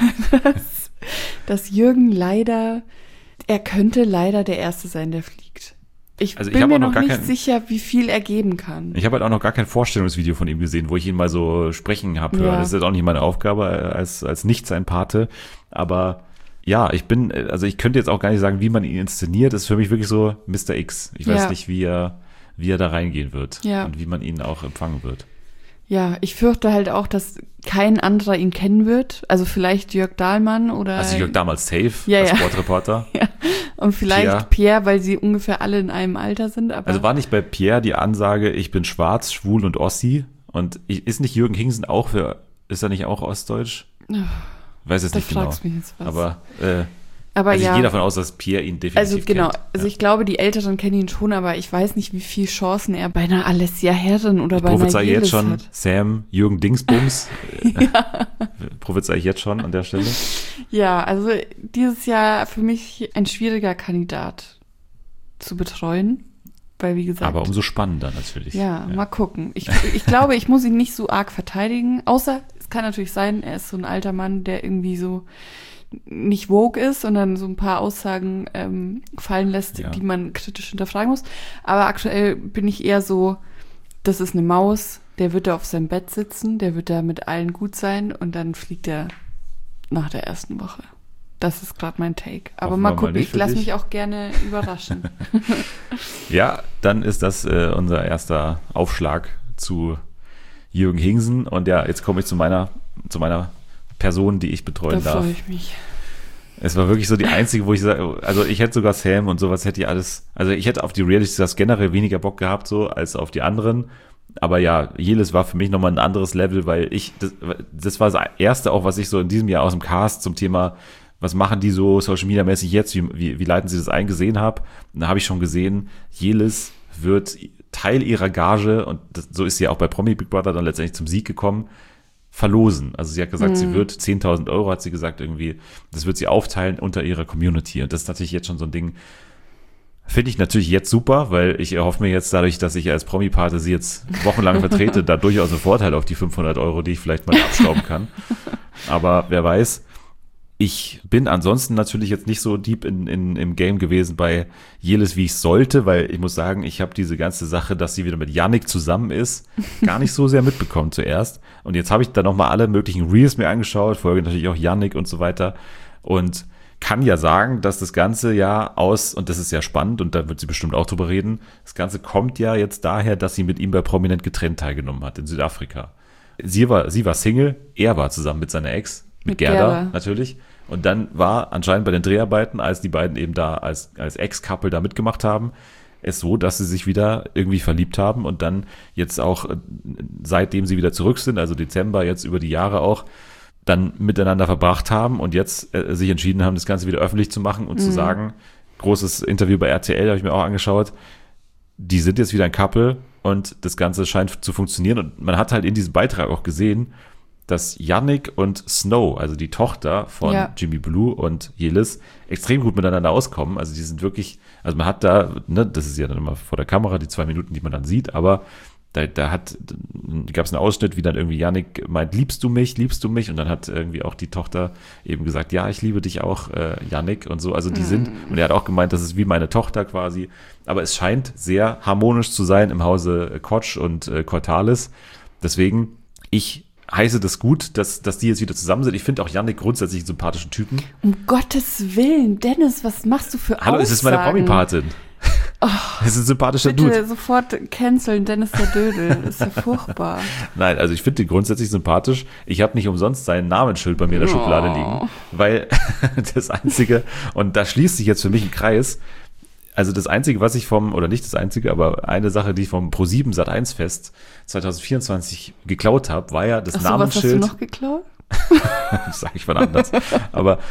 dass Jürgen er könnte leider der Erste sein, der fliegt. Ich bin mir noch nicht sicher, wie viel er geben kann. Ich habe halt auch noch gar kein Vorstellungsvideo von ihm gesehen, wo ich ihn mal so sprechen habe hören. Das ist jetzt auch nicht meine Aufgabe als nicht sein Pate, aber ja, ich könnte jetzt auch gar nicht sagen, wie man ihn inszeniert. Das ist für mich wirklich so Mr. X. Ich weiß nicht, wie er da reingehen wird und wie man ihn auch empfangen wird. Ja, ich fürchte halt auch, dass kein anderer ihn kennen wird. Also vielleicht Jörg Dahlmann oder... Also Jörg damals safe als Sportreporter. Ja. Und vielleicht Pierre, weil sie ungefähr alle in einem Alter sind. Aber also war nicht bei Pierre die Ansage, ich bin schwarz, schwul und Ossi? Und ist nicht Jürgen Hingsen ist er nicht auch ostdeutsch? Weiß es nicht genau. Fragst mich jetzt was. Aber ich gehe davon aus, dass Pierre ihn definitiv kennt. Also ich glaube, die Älteren kennen ihn schon, aber ich weiß nicht, wie viele Chancen er bei einer Alessia Herren oder bei einer Jelis hat. Prophezei jetzt schon Sam, Jürgen Dingsbums. Prophezei ich jetzt schon an der Stelle. Ja, also dieses Jahr für mich ein schwieriger Kandidat zu betreuen, weil wie gesagt... Aber umso spannender natürlich. Ja, mal gucken. Ich glaube, ich muss ihn nicht so arg verteidigen, außer es kann natürlich sein, er ist so ein alter Mann, der irgendwie so nicht woke ist, sondern so ein paar Aussagen fallen lässt, die man kritisch hinterfragen muss. Aber aktuell bin ich eher so, das ist eine Maus, der wird da auf seinem Bett sitzen, der wird da mit allen gut sein und dann fliegt er nach der ersten Woche. Das ist gerade mein Take. Aber mal gucken, ich lasse mich auch gerne überraschen. Ja, dann ist das unser erster Aufschlag zu Jürgen Hingsen. Und ja, jetzt komme ich zu meiner Person, die ich betreuen darf. Da freue ich mich. Es war wirklich so die einzige, wo ich sage, also ich hätte sogar Sam und sowas hätte ich alles, also ich hätte auf die Reality Stars generell weniger Bock gehabt so als auf die anderen. Aber ja, Jelis war für mich nochmal ein anderes Level, weil das war das erste auch, was ich so in diesem Jahr aus dem Cast zum Thema, was machen die so Social Media mäßig jetzt, wie leiten sie das ein, gesehen habe. Und da habe ich schon gesehen, Jelis wird Teil ihrer Gage, und so ist sie ja auch bei Promi Big Brother dann letztendlich zum Sieg gekommen, verlosen. Also sie hat gesagt, sie wird 10.000 Euro, hat sie gesagt, irgendwie, das wird sie aufteilen unter ihrer Community. Und das ist natürlich jetzt schon so ein Ding, finde ich natürlich jetzt super, weil ich erhoffe mir jetzt dadurch, dass ich als Promi-Pate sie jetzt wochenlang vertrete, da durchaus einen Vorteil auf die 500 Euro, die ich vielleicht mal abstauben kann. Aber wer weiß. Ich bin ansonsten natürlich jetzt nicht so deep im Game gewesen bei Jelis, wie ich sollte, weil ich muss sagen, ich habe diese ganze Sache, dass sie wieder mit Yannick zusammen ist, gar nicht so sehr mitbekommen zuerst. Und jetzt habe ich da nochmal alle möglichen Reels mir angeschaut, folge natürlich auch Yannick und so weiter. Und kann ja sagen, dass das Ganze ja und das ist ja spannend und da wird sie bestimmt auch drüber reden, das Ganze kommt ja jetzt daher, dass sie mit ihm bei Prominent getrennt teilgenommen hat in Südafrika. Sie war Single, er war zusammen mit seiner Ex, mit Gerda natürlich. Und dann war anscheinend bei den Dreharbeiten, als die beiden eben da als Ex-Couple da mitgemacht haben, es so, dass sie sich wieder irgendwie verliebt haben und dann jetzt auch, seitdem sie wieder zurück sind, also Dezember, jetzt über die Jahre auch, dann miteinander verbracht haben und jetzt sich entschieden haben, das Ganze wieder öffentlich zu machen und zu sagen, großes Interview bei RTL, habe ich mir auch angeschaut, die sind jetzt wieder ein Couple und das Ganze scheint zu funktionieren. Und man hat halt in diesem Beitrag auch gesehen, dass Yannick und Snow, also die Tochter von Jimmy Blue und Jelis, extrem gut miteinander auskommen. Also die sind wirklich, also man hat da, ne, das ist ja dann immer vor der Kamera, die 2 Minuten, die man dann sieht, aber da gab es einen Ausschnitt, wie dann irgendwie Yannick meint, liebst du mich? Und dann hat irgendwie auch die Tochter eben gesagt, ja, ich liebe dich auch, Yannick und so. Also die sind, und er hat auch gemeint, das ist wie meine Tochter quasi. Aber es scheint sehr harmonisch zu sein im Hause Kotsch und Cortales. Deswegen, ich heiße das gut, dass die jetzt wieder zusammen sind. Ich finde auch Yannick grundsätzlich einen sympathischen Typen. Um Gottes Willen, Dennis, was machst du für Aussagen? Hallo, es ist meine Promi-Patin. Oh, es ist ein sympathischer bitte Dude. Sofort canceln, Dennis der Dödel. Das ist ja furchtbar. Nein, also ich finde ihn grundsätzlich sympathisch. Ich habe nicht umsonst sein Namensschild bei mir in der Schublade liegen, weil das Einzige, und da schließt sich jetzt für mich ein Kreis, also das Einzige, was ich oder nicht das Einzige, aber eine Sache, die ich vom Pro7 Sat.1 Fest 2024 geklaut habe, war ja das Namensschild. Was hast du noch geklaut? Das sage ich von anders. Aber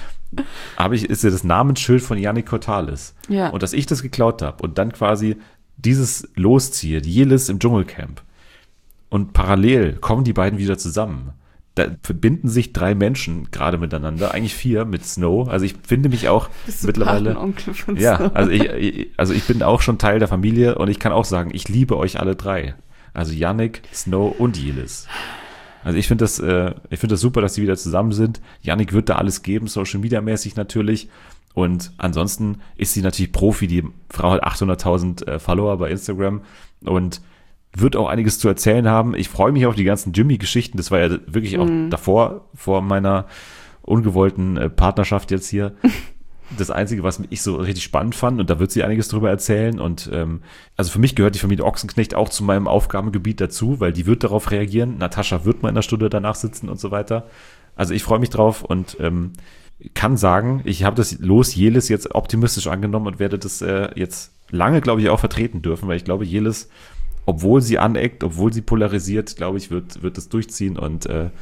ist ja das Namensschild von Yannick Cortales. Ja. Und dass ich das geklaut habe und dann quasi dieses losziehe, Jelis im Dschungelcamp. Und parallel kommen die beiden wieder zusammen. Da verbinden sich 3 Menschen gerade miteinander, eigentlich 4 mit Snow. Also ich finde mich auch mittlerweile. Ja, also ich bin auch schon Teil der Familie und ich kann auch sagen, ich liebe euch alle 3. Also Yannick, Snow und Jelis. Also ich finde das super, dass sie wieder zusammen sind. Yannick wird da alles geben, Social Media mäßig natürlich. Und ansonsten ist sie natürlich Profi. Die Frau hat 800.000 Follower bei Instagram und wird auch einiges zu erzählen haben. Ich freue mich auf die ganzen Jimmy-Geschichten. Das war ja wirklich auch davor, vor meiner ungewollten Partnerschaft jetzt hier. Das Einzige, was ich so richtig spannend fand, und da wird sie einiges drüber erzählen. Und also für mich gehört die Familie Ochsenknecht auch zu meinem Aufgabengebiet dazu, weil die wird darauf reagieren. Natascha wird mal in der Stunde danach sitzen und so weiter. Also ich freue mich drauf und kann sagen, ich habe das Los Jelis jetzt optimistisch angenommen und werde das jetzt lange, glaube ich, auch vertreten dürfen, weil ich glaube, Jelis, obwohl sie aneckt, obwohl sie polarisiert, glaube ich, wird das durchziehen und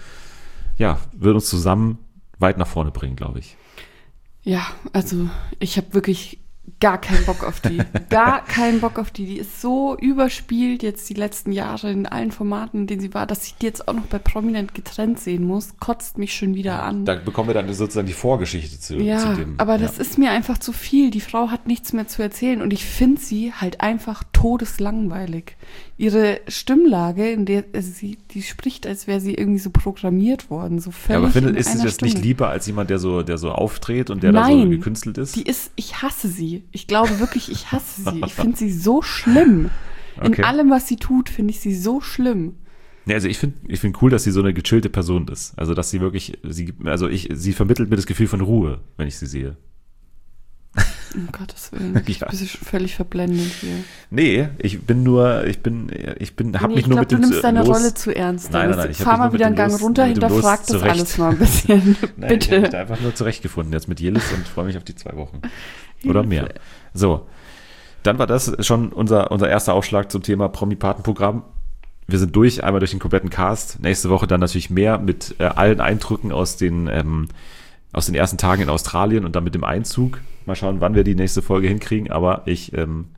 wird uns zusammen weit nach vorne bringen, glaube ich. Ja, also ich habe wirklich gar keinen Bock auf die. Gar keinen Bock auf die. Die ist so überspielt jetzt die letzten Jahre in allen Formaten, in denen sie war, dass ich die jetzt auch noch bei Prominent getrennt sehen muss. Kotzt mich schon wieder an. Da bekommen wir dann sozusagen die Vorgeschichte zu dem. Aber das ist mir einfach zu viel. Die Frau hat nichts mehr zu erzählen und ich finde sie halt einfach tot. todeslangweilig. Ihre Stimmlage, in der die spricht, als wäre sie irgendwie so programmiert worden, so völlig. Ja, aber ist in es einer jetzt nicht Stimme. lieber als jemand, der so auftritt und der da so gekünstelt ist? Ich hasse sie. Ich glaube wirklich, ich hasse sie. Ich finde sie so schlimm. Okay. In allem, was sie tut, finde ich sie so schlimm. Ja, also ich find cool, dass sie so eine gechillte Person ist. Also, dass sie wirklich, sie vermittelt mir das Gefühl von Ruhe, wenn ich sie sehe. Um Gottes Willen. Ich bin schon völlig verblendet hier. Nee, hab mich nur mit dem du nimmst deine Rolle zu ernst. Nein. Fahr mal wieder einen Gang runter, hinterfrag das alles mal ein bisschen. Nein, Bitte. Ich habe mich einfach nur zurechtgefunden jetzt mit Jelis und freue mich auf die 2 Wochen. Oder mehr. So, dann war das schon unser erster Aufschlag zum Thema Promi-Patenprogramm. Wir sind einmal durch den kompletten Cast. Nächste Woche dann natürlich mehr mit allen Eindrücken aus den ersten Tagen in Australien und dann mit dem Einzug. Mal schauen, wann wir die nächste Folge hinkriegen. Aber ich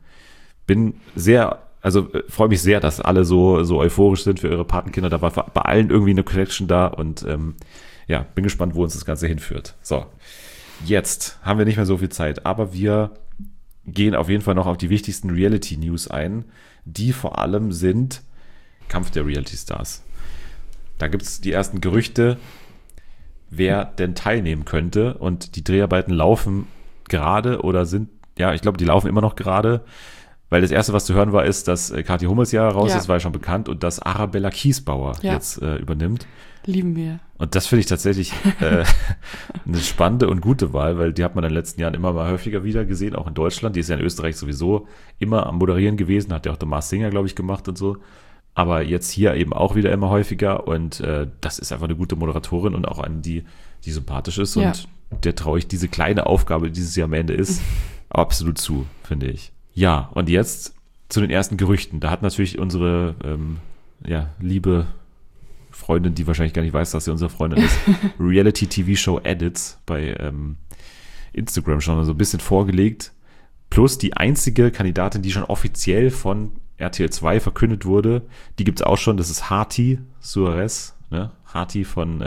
freue mich sehr, dass alle so euphorisch sind für ihre Patenkinder. Da war bei allen irgendwie eine Connection da und bin gespannt, wo uns das Ganze hinführt. So, jetzt haben wir nicht mehr so viel Zeit, aber wir gehen auf jeden Fall noch auf die wichtigsten Reality-News ein, die vor allem sind Kampf der Reality-Stars. Da gibt es die ersten Gerüchte, wer denn teilnehmen könnte, und die Dreharbeiten laufen gerade ich glaube, die laufen immer noch gerade, weil das Erste, was zu hören war, ist, dass Kathi Hummels ja raus ist, war ja schon bekannt, und dass Arabella Kiesbauer jetzt übernimmt. Lieben wir. Und das finde ich tatsächlich eine spannende und gute Wahl, weil die hat man in den letzten Jahren immer mal häufiger wieder gesehen, auch in Deutschland. Die ist ja in Österreich sowieso immer am Moderieren gewesen, hat ja auch der Mars Singer, glaube ich, gemacht und so. Aber jetzt hier eben auch wieder immer häufiger, und das ist einfach eine gute Moderatorin und auch eine, die sympathisch ist, und der traue ich diese kleine Aufgabe, die dieses Jahr am Ende ist, absolut zu, finde ich. Ja, und jetzt zu den ersten Gerüchten. Da hat natürlich unsere liebe Freundin, die wahrscheinlich gar nicht weiß, dass sie unsere Freundin ist, Reality-TV-Show Edits bei Instagram schon so ein bisschen vorgelegt. Plus die einzige Kandidatin, die schon offiziell von RTL 2 verkündet wurde, die gibt es auch schon, das ist Hati Suarez, ne? Hati von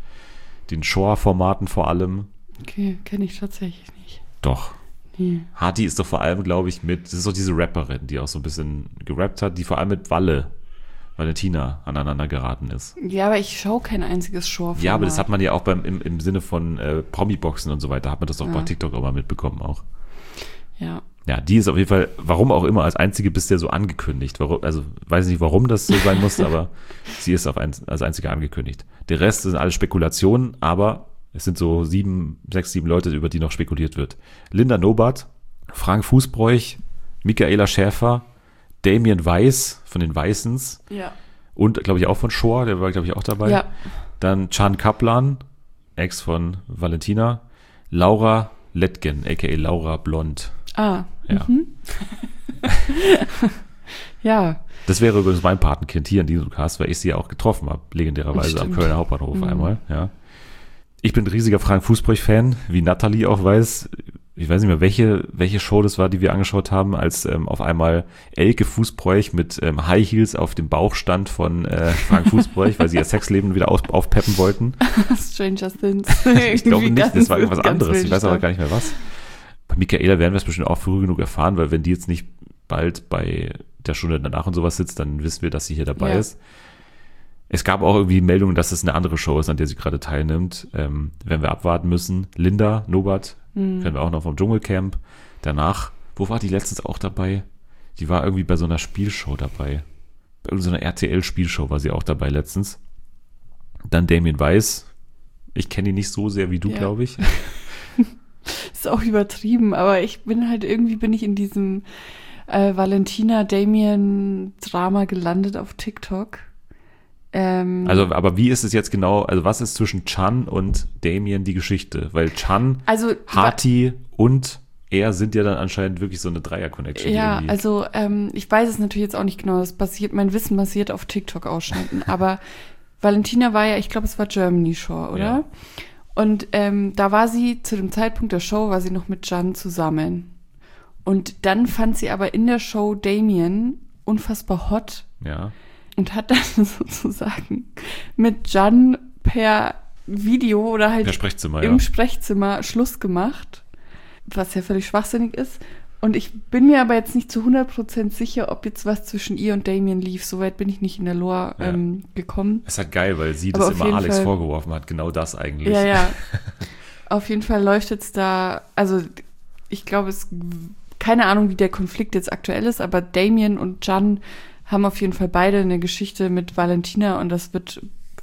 den Shore-Formaten vor allem. Okay, kenne ich tatsächlich nicht. Doch. Nee. Hati ist doch vor allem, glaube ich, das ist doch diese Rapperin, die auch so ein bisschen gerappt hat, die vor allem mit Valentina aneinander geraten ist. Ja, aber ich schaue kein einziges Shore-Format. Ja, aber das hat man ja auch im Sinne von Promi-Boxen und so weiter, hat man das doch bei TikTok auch mal mitbekommen auch. Ja. Ja, die ist auf jeden Fall, warum auch immer, als einzige bisher so angekündigt. Also weiß nicht, warum das so sein musste, aber sie ist als einzige angekündigt. Der Rest sind alles Spekulationen, aber es sind so 6, 7 Leute, über die noch spekuliert wird. Linda Nobat, Frank Fußbräuch, Michaela Schäfer, Damien Weiß von den Weißens und, glaube ich, auch von Shore, der war, glaube ich, auch dabei. Ja. Dann Can Kaplan, Ex von Valentina, Laura Lettgen, a.k.a. Laura Blond. Ah, ja. Ja. Das wäre übrigens mein Patenkind hier in diesem Cast, weil ich sie ja auch getroffen habe, legendärerweise am Kölner Hauptbahnhof einmal. Ja. Ich bin ein riesiger Frank Fußbräuch-Fan, wie Nathalie auch weiß. Ich weiß nicht mehr, welche Show das war, die wir angeschaut haben, als auf einmal Elke Fußbräuch mit High Heels auf dem Bauch stand von Frank Fußbräuch, weil sie ihr Sexleben wieder aufpeppen wollten. Stranger Things. Ich glaube nicht, das war irgendwas anderes. Ich weiß aber gar nicht mehr was. Bei Michaela werden wir es bestimmt auch früh genug erfahren, weil wenn die jetzt nicht bald bei der Stunde danach und sowas sitzt, dann wissen wir, dass sie hier dabei ist. Es gab auch irgendwie Meldungen, dass es eine andere Show ist, an der sie gerade teilnimmt. Werden wir abwarten müssen. Linda Nobat kennen wir auch noch vom Dschungelcamp. Danach, wo war die letztens auch dabei? Die war irgendwie bei so einer Spielshow dabei. Bei irgendeiner RTL-Spielshow war sie auch dabei letztens. Dann Damien Weiß. Ich kenne ihn nicht so sehr wie du, glaube ich. Ist auch übertrieben, aber ich bin in diesem Valentina-Damien-Drama gelandet auf TikTok. Also, aber wie ist es jetzt genau, also was ist zwischen Can und Damien die Geschichte? Weil Can, Hati und er sind ja dann anscheinend wirklich so eine Dreier-Connection. Ja, irgendwie. also ich weiß es natürlich jetzt auch nicht genau, mein Wissen basiert auf TikTok-Ausschnitten, aber Valentina war ja, ich glaube, es war Germany Shore, oder? Ja. Und da war sie, zu dem Zeitpunkt der Show, war sie noch mit Can zusammen. Und dann fand sie aber in der Show Damien unfassbar hot. Ja. Und hat dann sozusagen mit Can per Video oder halt im Sprechzimmer Schluss gemacht, was ja völlig schwachsinnig ist. Und ich bin mir aber jetzt nicht zu 100% sicher, ob jetzt was zwischen ihr und Damien lief. Soweit bin ich nicht in der Lore gekommen. Es ist halt geil, weil sie Aber das auf immer jeden Alex Fall- vorgeworfen hat. Genau das eigentlich. Ja. Auf jeden Fall läuft jetzt da, also ich glaube, keine Ahnung, wie der Konflikt jetzt aktuell ist, aber Damien und Can haben auf jeden Fall beide eine Geschichte mit Valentina und das wird,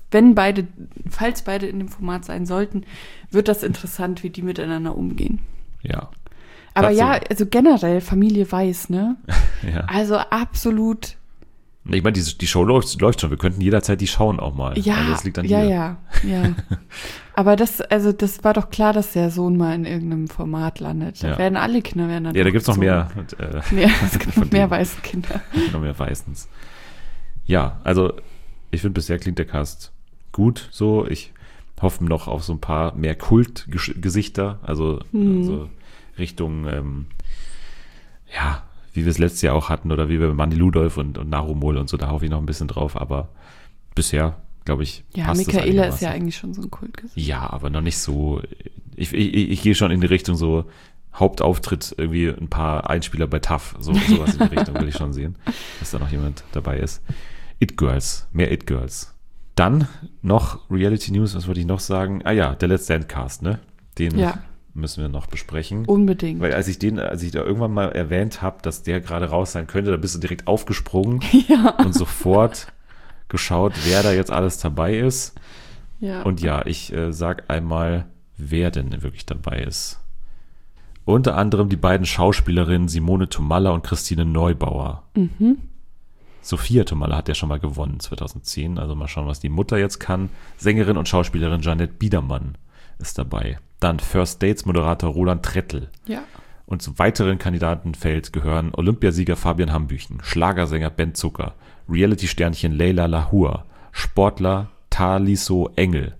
falls beide in dem Format sein sollten, wird das interessant, wie die miteinander umgehen. Ja. Aber Dazu- ja, also generell Familie Weiß, ne? Ja. Also absolut. Ich meine, die Show läuft schon. Wir könnten jederzeit die schauen auch mal. Ja, Also das liegt an ja, dir. ja. Aber das war doch klar, dass der Sohn mal in irgendeinem Format landet. Da Ja. werden alle Kinder dann Ja, da gibt's noch so- mehr. Es gibt noch mehr weiße Kinder. Noch mehr Weißens. Ja, also ich finde, bisher klingt der Cast gut so. Ich hoffe noch auf so ein paar mehr Kultgesichter. Also so Richtung, wie wir es letztes Jahr auch hatten oder wie wir Mandy Ludolf und Narumol und so, da hoffe ich noch ein bisschen drauf, aber bisher, glaube ich, Ja, passt es Michaela ist einigermaßen. ja eigentlich schon so ein Kultgesicht. Ja, aber noch nicht so. Ich gehe schon in die Richtung so Hauptauftritt, irgendwie ein paar Einspieler bei TAF, sowas in die Richtung will ich schon sehen, dass da noch jemand dabei ist. It-Girls, mehr It-Girls. Dann noch Reality News, was wollte ich noch sagen? Ah ja, der Let's Dance Cast, ne? Den müssen wir noch besprechen. Unbedingt. Weil als ich da irgendwann mal erwähnt habe, dass der gerade raus sein könnte, da bist du direkt aufgesprungen und sofort geschaut, wer da jetzt alles dabei ist. Ja. Und ja, ich sag einmal, wer denn wirklich dabei ist. Unter anderem die beiden Schauspielerinnen Simone Tomalla und Christine Neubauer. Sophia Tomalla hat ja schon mal gewonnen 2010. Also mal schauen, was die Mutter jetzt kann. Sängerin und Schauspielerin Janette Biedermann ist dabei. Dann First Dates Moderator Roland Trettl. Ja. Und zum weiteren Kandidatenfeld gehören Olympiasieger Fabian Hambüchen, Schlagersänger Ben Zucker, Reality-Sternchen Leila Lahur, Sportler Taliso Engel,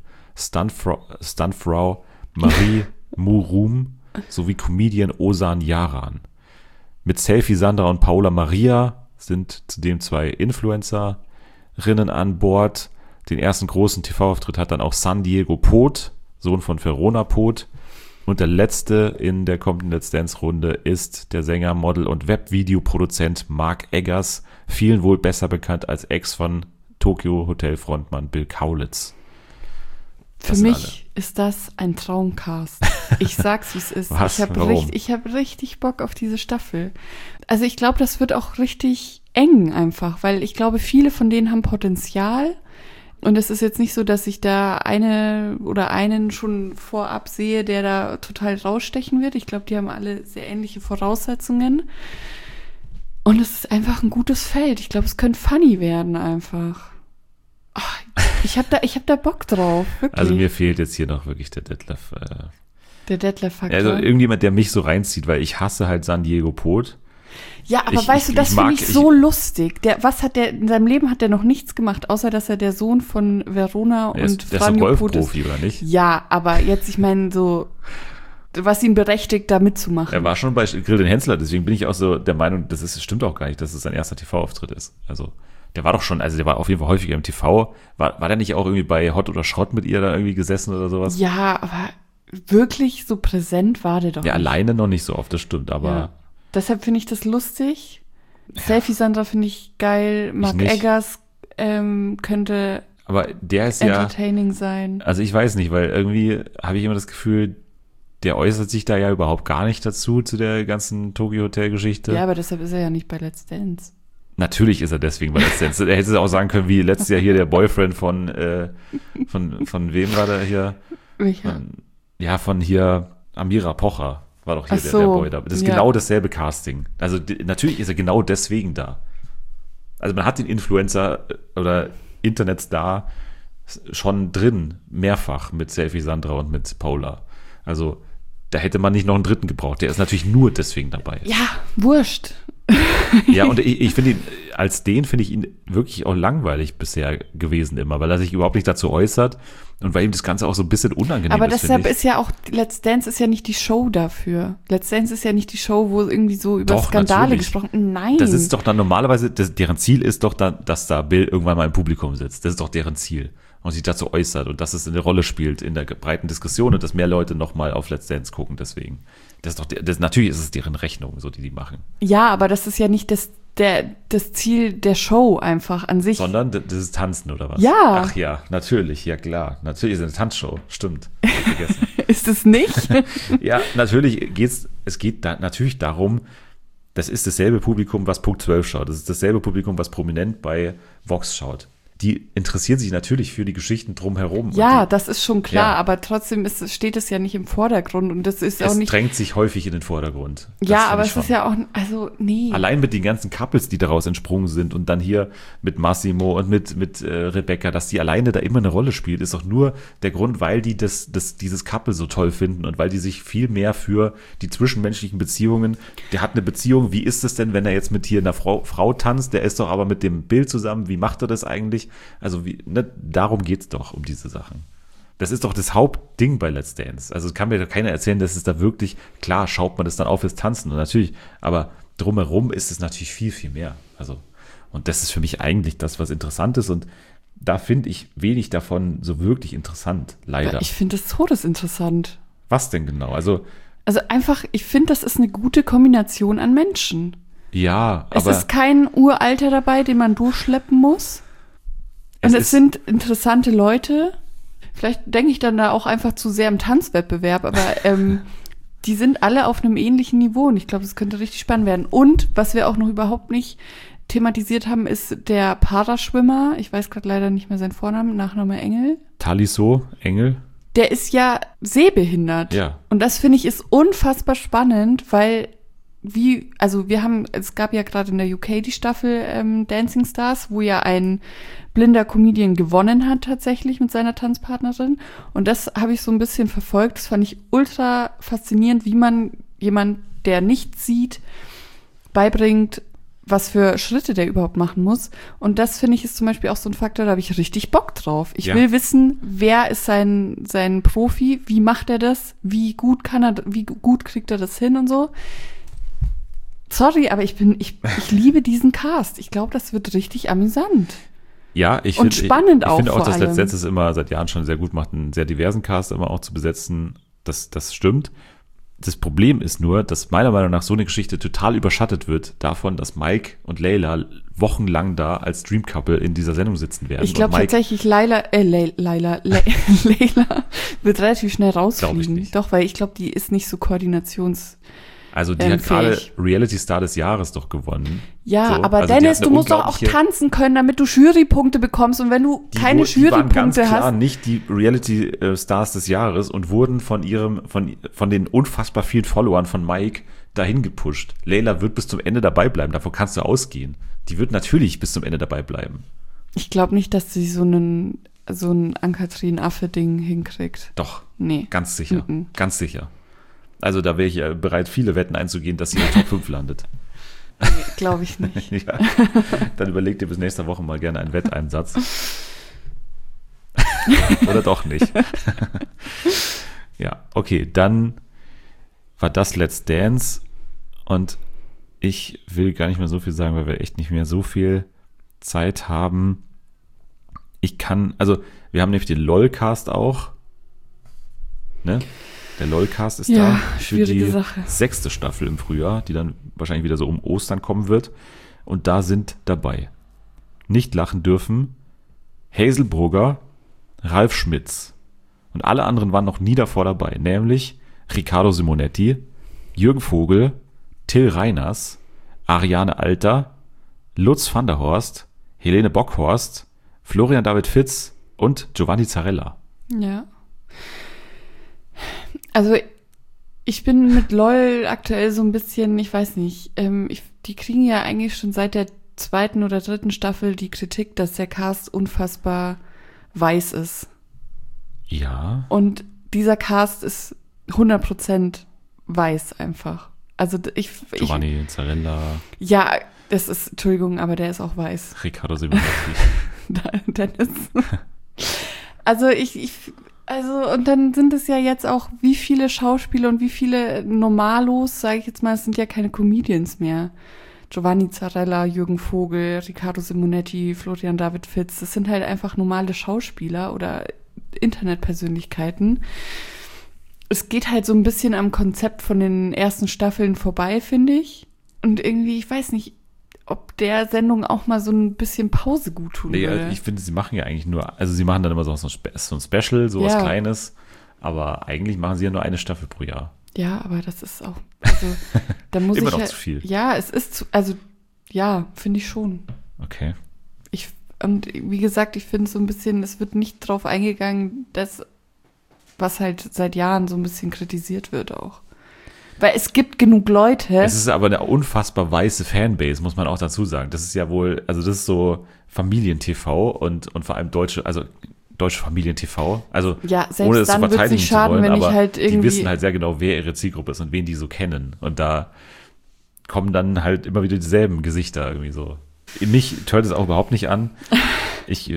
Stuntfrau Marie Murum sowie Comedian Osan Yaran. Mit Selfie Sandra und Paula Maria sind zudem 2 Influencerinnen an Bord. Den ersten großen TV-Auftritt hat dann auch San Diego Pot, Sohn von Verona Pot. Und der letzte in der kommenden Let's Dance-Runde ist der Sänger, Model und Webvideoproduzent Mark Eggers, vielen wohl besser bekannt als Ex von Tokyo Hotel Frontmann Bill Kaulitz. Für mich ist das ein Traumcast. Ich sag's, wie es ist. Was? Warum? Ich hab richtig Bock auf diese Staffel. Also ich glaube, das wird auch richtig eng einfach, weil ich glaube, viele von denen haben Potenzial. Und es ist jetzt nicht so, dass ich da eine oder einen schon vorab sehe, der da total rausstechen wird. Ich glaube, die haben alle sehr ähnliche Voraussetzungen. Und es ist einfach ein gutes Feld. Ich glaube, es könnte funny werden einfach. Oh, ich hab da Bock drauf, wirklich. Also mir fehlt jetzt hier noch wirklich der Detlef. Der Detlef-Faktor. Also irgendjemand, der mich so reinzieht, weil ich hasse halt San Diego Pot. Ja, aber weißt du, das finde ich so lustig. In seinem Leben hat der noch nichts gemacht, außer dass er der Sohn von Verona und Der ist so Franjo Pot ist. Golfprofi, oder nicht? Ja, aber jetzt, ich meine, so, was ihn berechtigt, da mitzumachen. Er war schon bei Grill den Hensler, deswegen bin ich auch so der Meinung, stimmt auch gar nicht, dass es sein erster TV-Auftritt ist. Also, der war doch schon, der war auf jeden Fall häufiger im TV. War der nicht auch irgendwie bei Hot oder Schrott mit ihr da irgendwie gesessen oder sowas? Ja, aber wirklich so präsent war der doch Ja, nicht. alleine noch nicht so oft, das stimmt, aber. Ja. Deshalb finde ich das lustig. Selfie Sandra finde ich geil. Mark nicht. Eggers könnte Aber der ist entertaining sein. Also ich weiß nicht, weil irgendwie habe ich immer das Gefühl, der äußert sich da ja überhaupt gar nicht dazu, zu der ganzen Tokyo Hotel Geschichte. Ja, aber deshalb ist er ja nicht bei Let's Dance. Natürlich ist er deswegen bei Let's Dance. Er hätte auch sagen können, wie letztes Jahr hier der Boyfriend von wem war der hier? Welcher? Von hier Amira Pocher war doch hier Ach so, der Boy da. Das ist ja. genau dasselbe Casting. Also natürlich ist er genau deswegen da. Also man hat den Influencer oder Internetstar schon drin, mehrfach mit Selfie Sandra und mit Paula. Also da hätte man nicht noch einen dritten gebraucht. Der ist natürlich nur deswegen dabei. Ja, wurscht. Ja, und ich finde ihn wirklich auch langweilig bisher gewesen immer, weil er sich überhaupt nicht dazu äußert und weil ihm das Ganze auch so ein bisschen unangenehm aber ist. deshalb ist ja auch, Let's Dance ist ja nicht die Show dafür. Let's Dance ist ja nicht die Show, wo irgendwie so über Doch, Skandale natürlich. gesprochen. Nein. Das ist doch dann normalerweise, deren Ziel ist doch dann, dass da Bill irgendwann mal im Publikum sitzt. Das ist doch deren Ziel. und sich dazu äußert und dass es eine Rolle spielt in der breiten Diskussion und dass mehr Leute nochmal auf Let's Dance gucken deswegen. Natürlich ist es deren Rechnung, so die machen. Ja, aber das ist ja nicht das Ziel der Show einfach an sich. Sondern das ist Tanzen oder was? Ja. Ach ja, natürlich, ja klar. Natürlich ist es eine Tanzshow, stimmt. Vergessen. Ist es nicht? Ja, natürlich es geht da natürlich darum, das ist dasselbe Publikum, was Punkt 12 schaut. Das ist dasselbe Publikum, was prominent bei Vox schaut. Die interessieren sich natürlich für die Geschichten drumherum. Ja, das ist schon klar, Ja. aber trotzdem steht es ja nicht im Vordergrund und das ist auch Es nicht. drängt sich häufig in den Vordergrund. Das Ja, finde aber ich es schon. ist ja auch, also nee. Allein mit den ganzen Couples, die daraus entsprungen sind und dann hier mit Massimo und mit Rebecca, dass die alleine da immer eine Rolle spielt, ist doch nur der Grund, weil die dieses Couple so toll finden und weil die sich viel mehr für die zwischenmenschlichen Beziehungen, der hat eine Beziehung, wie ist es denn, wenn er jetzt mit hier einer Frau tanzt, der ist doch aber mit dem Bild zusammen, wie macht er das eigentlich? Also darum geht's doch, um diese Sachen. Das ist doch das Hauptding bei Let's Dance. Also kann mir doch keiner erzählen, dass es da wirklich, klar schaut man das dann auf fürs Tanzen und natürlich, aber drumherum ist es natürlich viel, viel mehr. Also, und das ist für mich eigentlich das, was interessant ist und da finde ich wenig davon so wirklich interessant, leider. Ich finde es todesinteressant. Was denn genau? Also einfach, ich finde, das ist eine gute Kombination an Menschen. ja, Es aber ist kein Uralter dabei, den man durchschleppen muss. Und es sind interessante Leute. Vielleicht denke ich dann da auch einfach zu sehr im Tanzwettbewerb, aber die sind alle auf einem ähnlichen Niveau und ich glaube, es könnte richtig spannend werden. Und was wir auch noch überhaupt nicht thematisiert haben, ist der Paraschwimmer. Ich weiß gerade leider nicht mehr seinen Vornamen, Nachname Engel. Taliso, Engel. Der ist ja sehbehindert. Ja. Und das finde ich ist unfassbar spannend, weil es gab ja gerade in der UK die Staffel Dancing Stars, wo ja ein blinder Comedian gewonnen hat tatsächlich mit seiner Tanzpartnerin. Und das habe ich so ein bisschen verfolgt. Das fand ich ultra faszinierend, wie man jemand, der nichts sieht, beibringt, was für Schritte der überhaupt machen muss. Und das finde ich ist zum Beispiel auch so ein Faktor, da habe ich richtig Bock drauf. Ich will wissen, wer ist sein Profi, wie macht er das, wie gut kriegt er das hin und so. Sorry, aber ich liebe diesen Cast. Ich glaube, das wird richtig amüsant. Ja, ich spannend auch finde auch, vor dass allem. Let's Dance es immer seit Jahren schon sehr gut macht, einen sehr diversen Cast immer auch zu besetzen. Das stimmt. Das Problem ist nur, dass meiner Meinung nach so eine Geschichte total überschattet wird davon, dass Mike und Layla wochenlang da als Dream Couple in dieser Sendung sitzen werden. Ich glaube tatsächlich, Layla wird relativ schnell rausfliegen. Doch, weil ich glaube, die ist nicht so Also die hat gerade Reality Star des Jahres doch gewonnen. Ja, so. aber also Dennis, du musst doch auch tanzen können, damit du Jurypunkte bekommst. Und wenn du keine die waren ganz Jurypunkte klar hast. nicht die Reality Stars des Jahres und wurden von den unfassbar vielen Followern von Mike dahin gepusht. Layla wird bis zum Ende dabei bleiben, davon kannst du ausgehen. Die wird natürlich bis zum Ende dabei bleiben. Ich glaube nicht, dass sie so ein Ann-Kathrin-Affe-Ding hinkriegt. Doch, nee. Ganz sicher, ganz sicher. Also da wäre ich bereit, viele Wetten einzugehen, dass sie in der Top 5 landet. Nee, glaube ich nicht. Ja. Dann überleg dir bis nächste Woche mal gerne einen Wetteinsatz. Oder doch nicht. Ja, okay, dann war das Let's Dance und ich will gar nicht mehr so viel sagen, weil wir echt nicht mehr so viel Zeit haben. Wir haben nämlich den LOL-Cast auch, ne? Der LOL-Cast ist da für die Sache. 6. Staffel im Frühjahr, die dann wahrscheinlich wieder so um Ostern kommen wird. Und da sind dabei nicht lachen dürfen Hazel Brugger, Ralf Schmitz und alle anderen waren noch nie davor dabei, nämlich Riccardo Simonetti, Jürgen Vogel, Till Reiners, Ariane Alter, Lutz van der Horst, Helene Bockhorst, Florian David Fitz und Giovanni Zarella. Ja. Also ich bin mit LOL aktuell so ein bisschen, ich weiß nicht, die kriegen ja eigentlich schon seit der 2. oder 3. Staffel die Kritik, dass der Cast unfassbar weiß ist. Ja. Und dieser Cast ist 100% weiß einfach. Also Giovanni Zarella. Ja, das ist, Entschuldigung, aber der ist auch weiß. Riccardo Simonetti. Dennis. Also und dann sind es ja jetzt auch, wie viele Schauspieler und wie viele Normalos, sage ich jetzt mal, es sind ja keine Comedians mehr, Giovanni Zarella, Jürgen Vogel, Riccardo Simonetti, Florian David Fitz. Das sind halt einfach normale Schauspieler oder Internetpersönlichkeiten. Es geht halt so ein bisschen am Konzept von den ersten Staffeln vorbei, finde ich. Und irgendwie, ich weiß nicht, ob der Sendung auch mal so ein bisschen Pause gut tun würde. Ich finde, sie machen ja eigentlich nur, also sie machen dann immer so ein Special, sowas Kleines, aber eigentlich machen sie ja nur eine Staffel pro Jahr. Ja, aber das ist auch, also da muss immer ich noch zu viel. Ja, es ist also ja, finde ich schon. Okay. Und wie gesagt, ich finde so ein bisschen, es wird nicht drauf eingegangen, dass was halt seit Jahren so ein bisschen kritisiert wird auch. Weil es gibt genug Leute. Es ist aber eine unfassbar weiße Fanbase, muss man auch dazu sagen. Das ist ja wohl, also das ist so Familien-TV und vor allem deutsche Familien-TV. Also ja, ohne es zu dann verteidigen zu wollen, wenn aber ich halt die wissen halt sehr genau, wer ihre Zielgruppe ist und wen die so kennen. Und da kommen dann halt immer wieder dieselben Gesichter irgendwie so. Mich hört es auch überhaupt nicht an. Ich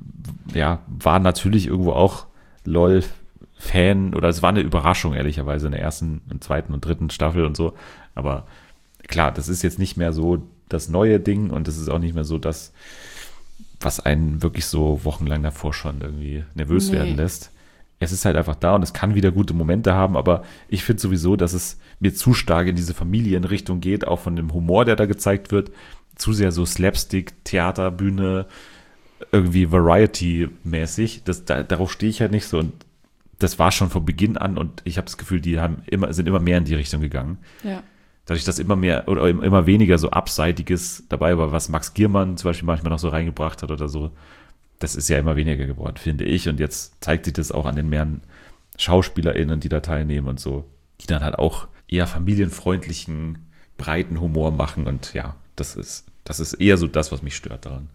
war natürlich irgendwo auch LOL-Fan, oder es war eine Überraschung, ehrlicherweise, in der ersten, und zweiten und dritten Staffel und so. Aber klar, das ist jetzt nicht mehr so das neue Ding und das ist auch nicht mehr so das, was einen wirklich so wochenlang davor schon irgendwie nervös werden lässt. Es ist halt einfach da und es kann wieder gute Momente haben, aber ich finde sowieso, dass es mir zu stark in diese Familienrichtung geht, auch von dem Humor, der da gezeigt wird, zu sehr so Slapstick, Theater, Bühne, irgendwie Variety-mäßig. Darauf stehe ich halt nicht so und das war schon von Beginn an und ich habe das Gefühl, die sind immer mehr in die Richtung gegangen. Ja. Dadurch, dass immer mehr oder immer weniger so Abseitiges dabei war, was Max Giermann zum Beispiel manchmal noch so reingebracht hat oder so, das ist ja immer weniger geworden, finde ich. Und jetzt zeigt sich das auch an den mehreren SchauspielerInnen, die da teilnehmen und so, die dann halt auch eher familienfreundlichen, breiten Humor machen. Und ja, das ist eher so das, was mich stört daran.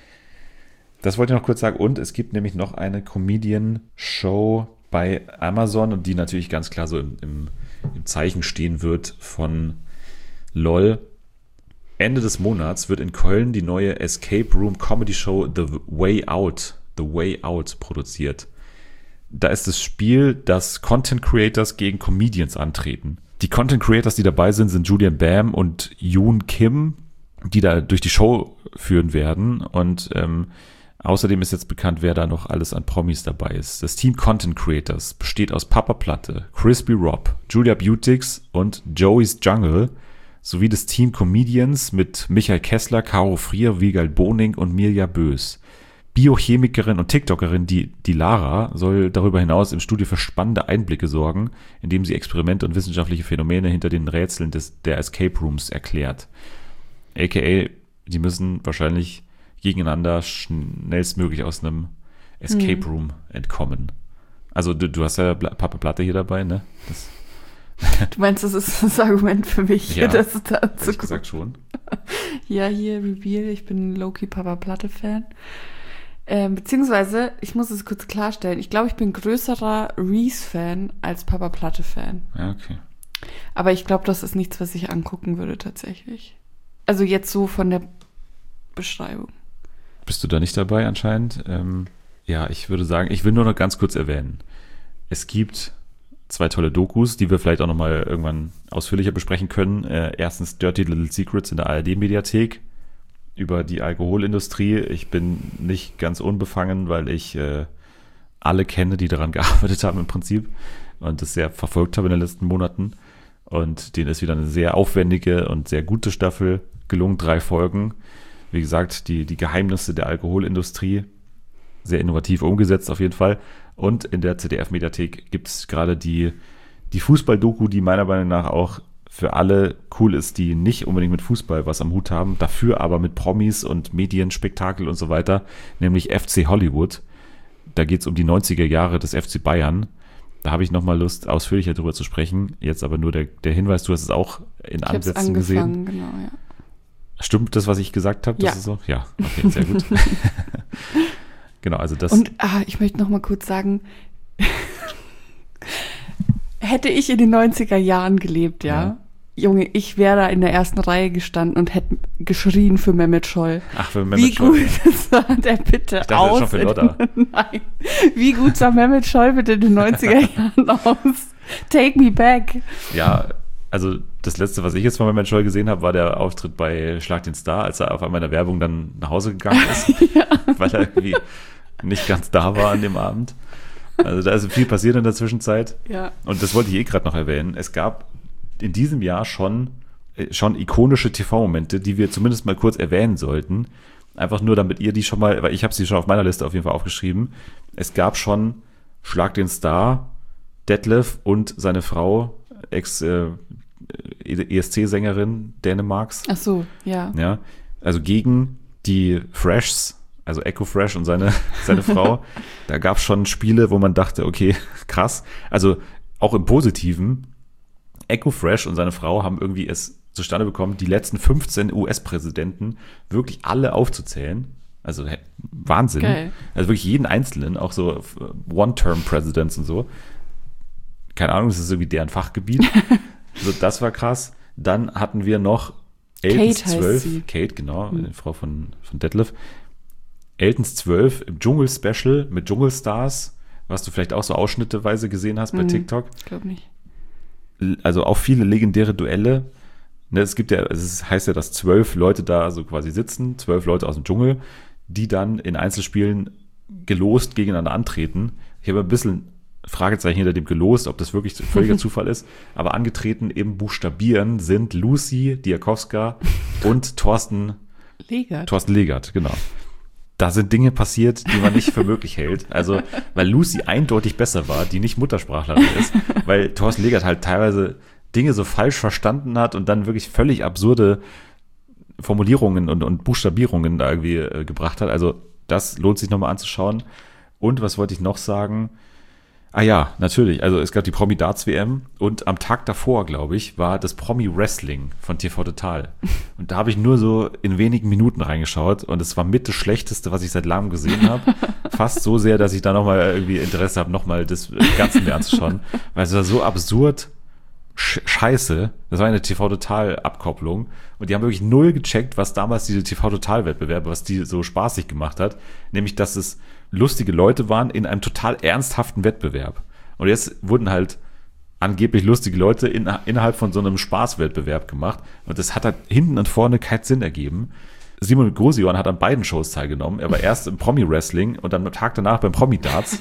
Das wollte ich noch kurz sagen. Und es gibt nämlich noch eine Comedian-Show bei Amazon und die natürlich ganz klar so im Zeichen stehen wird von LOL. Ende des Monats wird in Köln die neue Escape Room Comedy Show The Way Out produziert. Da ist das Spiel, dass Content Creators gegen Comedians antreten. Die Content Creators, die dabei sind Julian Bam und Yoon Kim, die da durch die Show führen werden. Und außerdem ist jetzt bekannt, wer da noch alles an Promis dabei ist. Das Team Content Creators besteht aus Papa Platte, Crispy Rob, Julia Butix und Joey's Jungle sowie das Team Comedians mit Michael Kessler, Caro Frier, Wiegald Boning und Mirja Bös. Biochemikerin und TikTokerin die Lara soll darüber hinaus im Studio für spannende Einblicke sorgen, indem sie Experimente und wissenschaftliche Phänomene hinter den Rätseln der Escape Rooms erklärt. AKA, die müssen wahrscheinlich gegeneinander schnellstmöglich aus einem Escape Room entkommen. Also du hast ja Papa Platte hier dabei, ne? Du meinst, das ist das Argument für mich, ja, dass es da zu ich gesagt schon. Ja, hier Reveal, ich bin Low-Key Papa Platte-Fan. Beziehungsweise, ich muss es kurz klarstellen, ich glaube, ich bin größerer Reese-Fan als Papa Platte-Fan. Ja, okay. Aber ich glaube, das ist nichts, was ich angucken würde tatsächlich. Also jetzt so von der Beschreibung. Bist du da nicht dabei anscheinend? Ja, ich würde sagen, ich will nur noch ganz kurz erwähnen. Es gibt 2 tolle Dokus, die wir vielleicht auch nochmal irgendwann ausführlicher besprechen können. Erstens Dirty Little Secrets in der ARD-Mediathek über die Alkoholindustrie. Ich bin nicht ganz unbefangen, weil ich alle kenne, die daran gearbeitet haben im Prinzip und das sehr verfolgt habe in den letzten Monaten. Und denen ist wieder eine sehr aufwendige und sehr gute Staffel gelungen, 3 Folgen. Wie gesagt, die Geheimnisse der Alkoholindustrie, sehr innovativ umgesetzt auf jeden Fall. Und in der ZDF-Mediathek gibt es gerade die Fußball-Doku, die meiner Meinung nach auch für alle cool ist, die nicht unbedingt mit Fußball was am Hut haben, dafür aber mit Promis und Medienspektakel und so weiter, nämlich FC Hollywood. Da geht es um die 90er Jahre des FC Bayern. Da habe ich nochmal Lust, ausführlicher drüber zu sprechen. Jetzt aber nur der Hinweis, du hast es auch in Ansätzen gesehen. Genau, ja. Stimmt das, was ich gesagt habe? Ja. Das ist so? Ja, okay, sehr gut. Genau, also das. Und ich möchte noch mal kurz sagen, hätte ich in den 90er Jahren gelebt, ja, Junge, ich wäre da in der ersten Reihe gestanden und hätte geschrien für Mehmet Scholl. Ach, für Mehmet Scholl. Wie gut sah der bitte ich dachte, aus? Schon für Lodder. Nein. Wie gut sah Mehmet Scholl bitte in den 90er Jahren aus? Take me back. Ja, also das Letzte, was ich jetzt von Mehmet Scholl gesehen habe, war der Auftritt bei Schlag den Star, als er auf einmal in der Werbung dann nach Hause gegangen ist, weil er irgendwie nicht ganz da war an dem Abend. Also da ist viel passiert in der Zwischenzeit. Ja. Und das wollte ich gerade noch erwähnen. Es gab in diesem Jahr schon ikonische TV-Momente, die wir zumindest mal kurz erwähnen sollten. Einfach nur, damit ihr die schon mal, weil ich habe sie schon auf meiner Liste auf jeden Fall aufgeschrieben. Es gab schon Schlag den Star, Detlef und seine Frau, ESC-Sängerin Dänemarks. Ach so, ja. Ja, also gegen die Freshs, also Echo Fresh und seine Frau. Da gab es schon Spiele, wo man dachte, okay, krass. Also auch im Positiven, Echo Fresh und seine Frau haben irgendwie es zustande bekommen, die letzten 15 US-Präsidenten wirklich alle aufzuzählen. Also Wahnsinn. Geil. Also wirklich jeden Einzelnen, auch so One-Term-Presidents und so. Keine Ahnung, das ist irgendwie deren Fachgebiet. Also das war krass. Dann hatten wir noch Eltons Kate heißt 12. sie. Kate, genau, die Frau von Detlef. Eltons 12 im Dschungel-Special mit Dschungelstars, was du vielleicht auch so ausschnitteweise gesehen hast bei TikTok. Ich glaube nicht. Also auch viele legendäre Duelle. Ne, es gibt ja, es heißt ja, dass 12 Leute da so quasi sitzen, 12 Leute aus dem Dschungel, die dann in Einzelspielen gelost gegeneinander antreten. Ich habe ein bisschen Fragezeichen hinter dem gelost, ob das wirklich völliger Zufall ist, aber angetreten eben buchstabieren sind Lucy Diakowska und Thorsten Legert, genau. Da sind Dinge passiert, die man nicht für möglich hält. Also, weil Lucy eindeutig besser war, die nicht Muttersprachlerin ist, weil Thorsten Legert halt teilweise Dinge so falsch verstanden hat und dann wirklich völlig absurde Formulierungen und Buchstabierungen da irgendwie gebracht hat. Also, das lohnt sich nochmal anzuschauen. Und was wollte ich noch sagen? Ah ja, natürlich. Also es gab die Promi-Darts-WM und am Tag davor, glaube ich, war das Promi-Wrestling von TV Total. Und da habe ich nur so in wenigen Minuten reingeschaut und es war mit das Schlechteste, was ich seit langem gesehen habe. Fast so sehr, dass ich da nochmal irgendwie Interesse habe, nochmal das Ganze mir anzuschauen. Weil es war so absurd scheiße. Das war eine TV Total-Abkopplung. Und die haben wirklich null gecheckt, was damals diese TV Total-Wettbewerbe, was die so spaßig gemacht hat. Nämlich, dass es lustige Leute waren in einem total ernsthaften Wettbewerb. Und jetzt wurden halt angeblich lustige Leute innerhalb von so einem Spaßwettbewerb gemacht. Und das hat halt hinten und vorne keinen Sinn ergeben. Simon Grosion hat an beiden Shows teilgenommen. Er war erst im Promi-Wrestling und dann am Tag danach beim Promi-Darts.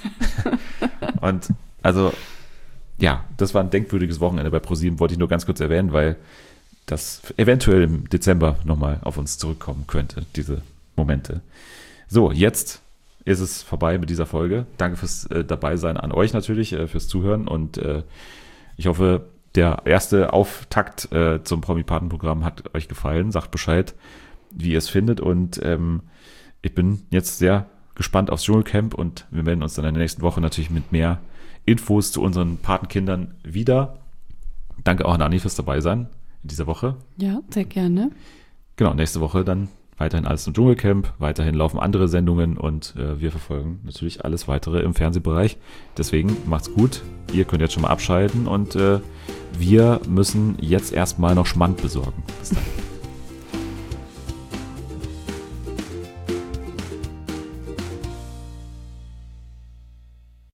Und also, ja, das war ein denkwürdiges Wochenende bei ProSieben, wollte ich nur ganz kurz erwähnen, weil das eventuell im Dezember nochmal auf uns zurückkommen könnte, diese Momente. So, jetzt ist es vorbei mit dieser Folge. Danke fürs Dabeisein an euch natürlich, fürs Zuhören und ich hoffe, der erste Auftakt zum Promi-Paten-Programm hat euch gefallen. Sagt Bescheid, wie ihr es findet und ich bin jetzt sehr gespannt aufs Dschungelcamp und wir melden uns dann in der nächsten Woche natürlich mit mehr Infos zu unseren Patenkindern wieder. Danke auch an Anni fürs Dabeisein in dieser Woche. Ja, sehr gerne. Genau, nächste Woche dann weiterhin alles im Dschungelcamp, weiterhin laufen andere Sendungen und wir verfolgen natürlich alles weitere im Fernsehbereich. Deswegen macht's gut. Ihr könnt jetzt schon mal abschalten und wir müssen jetzt erstmal noch Schmand besorgen. Bis dann.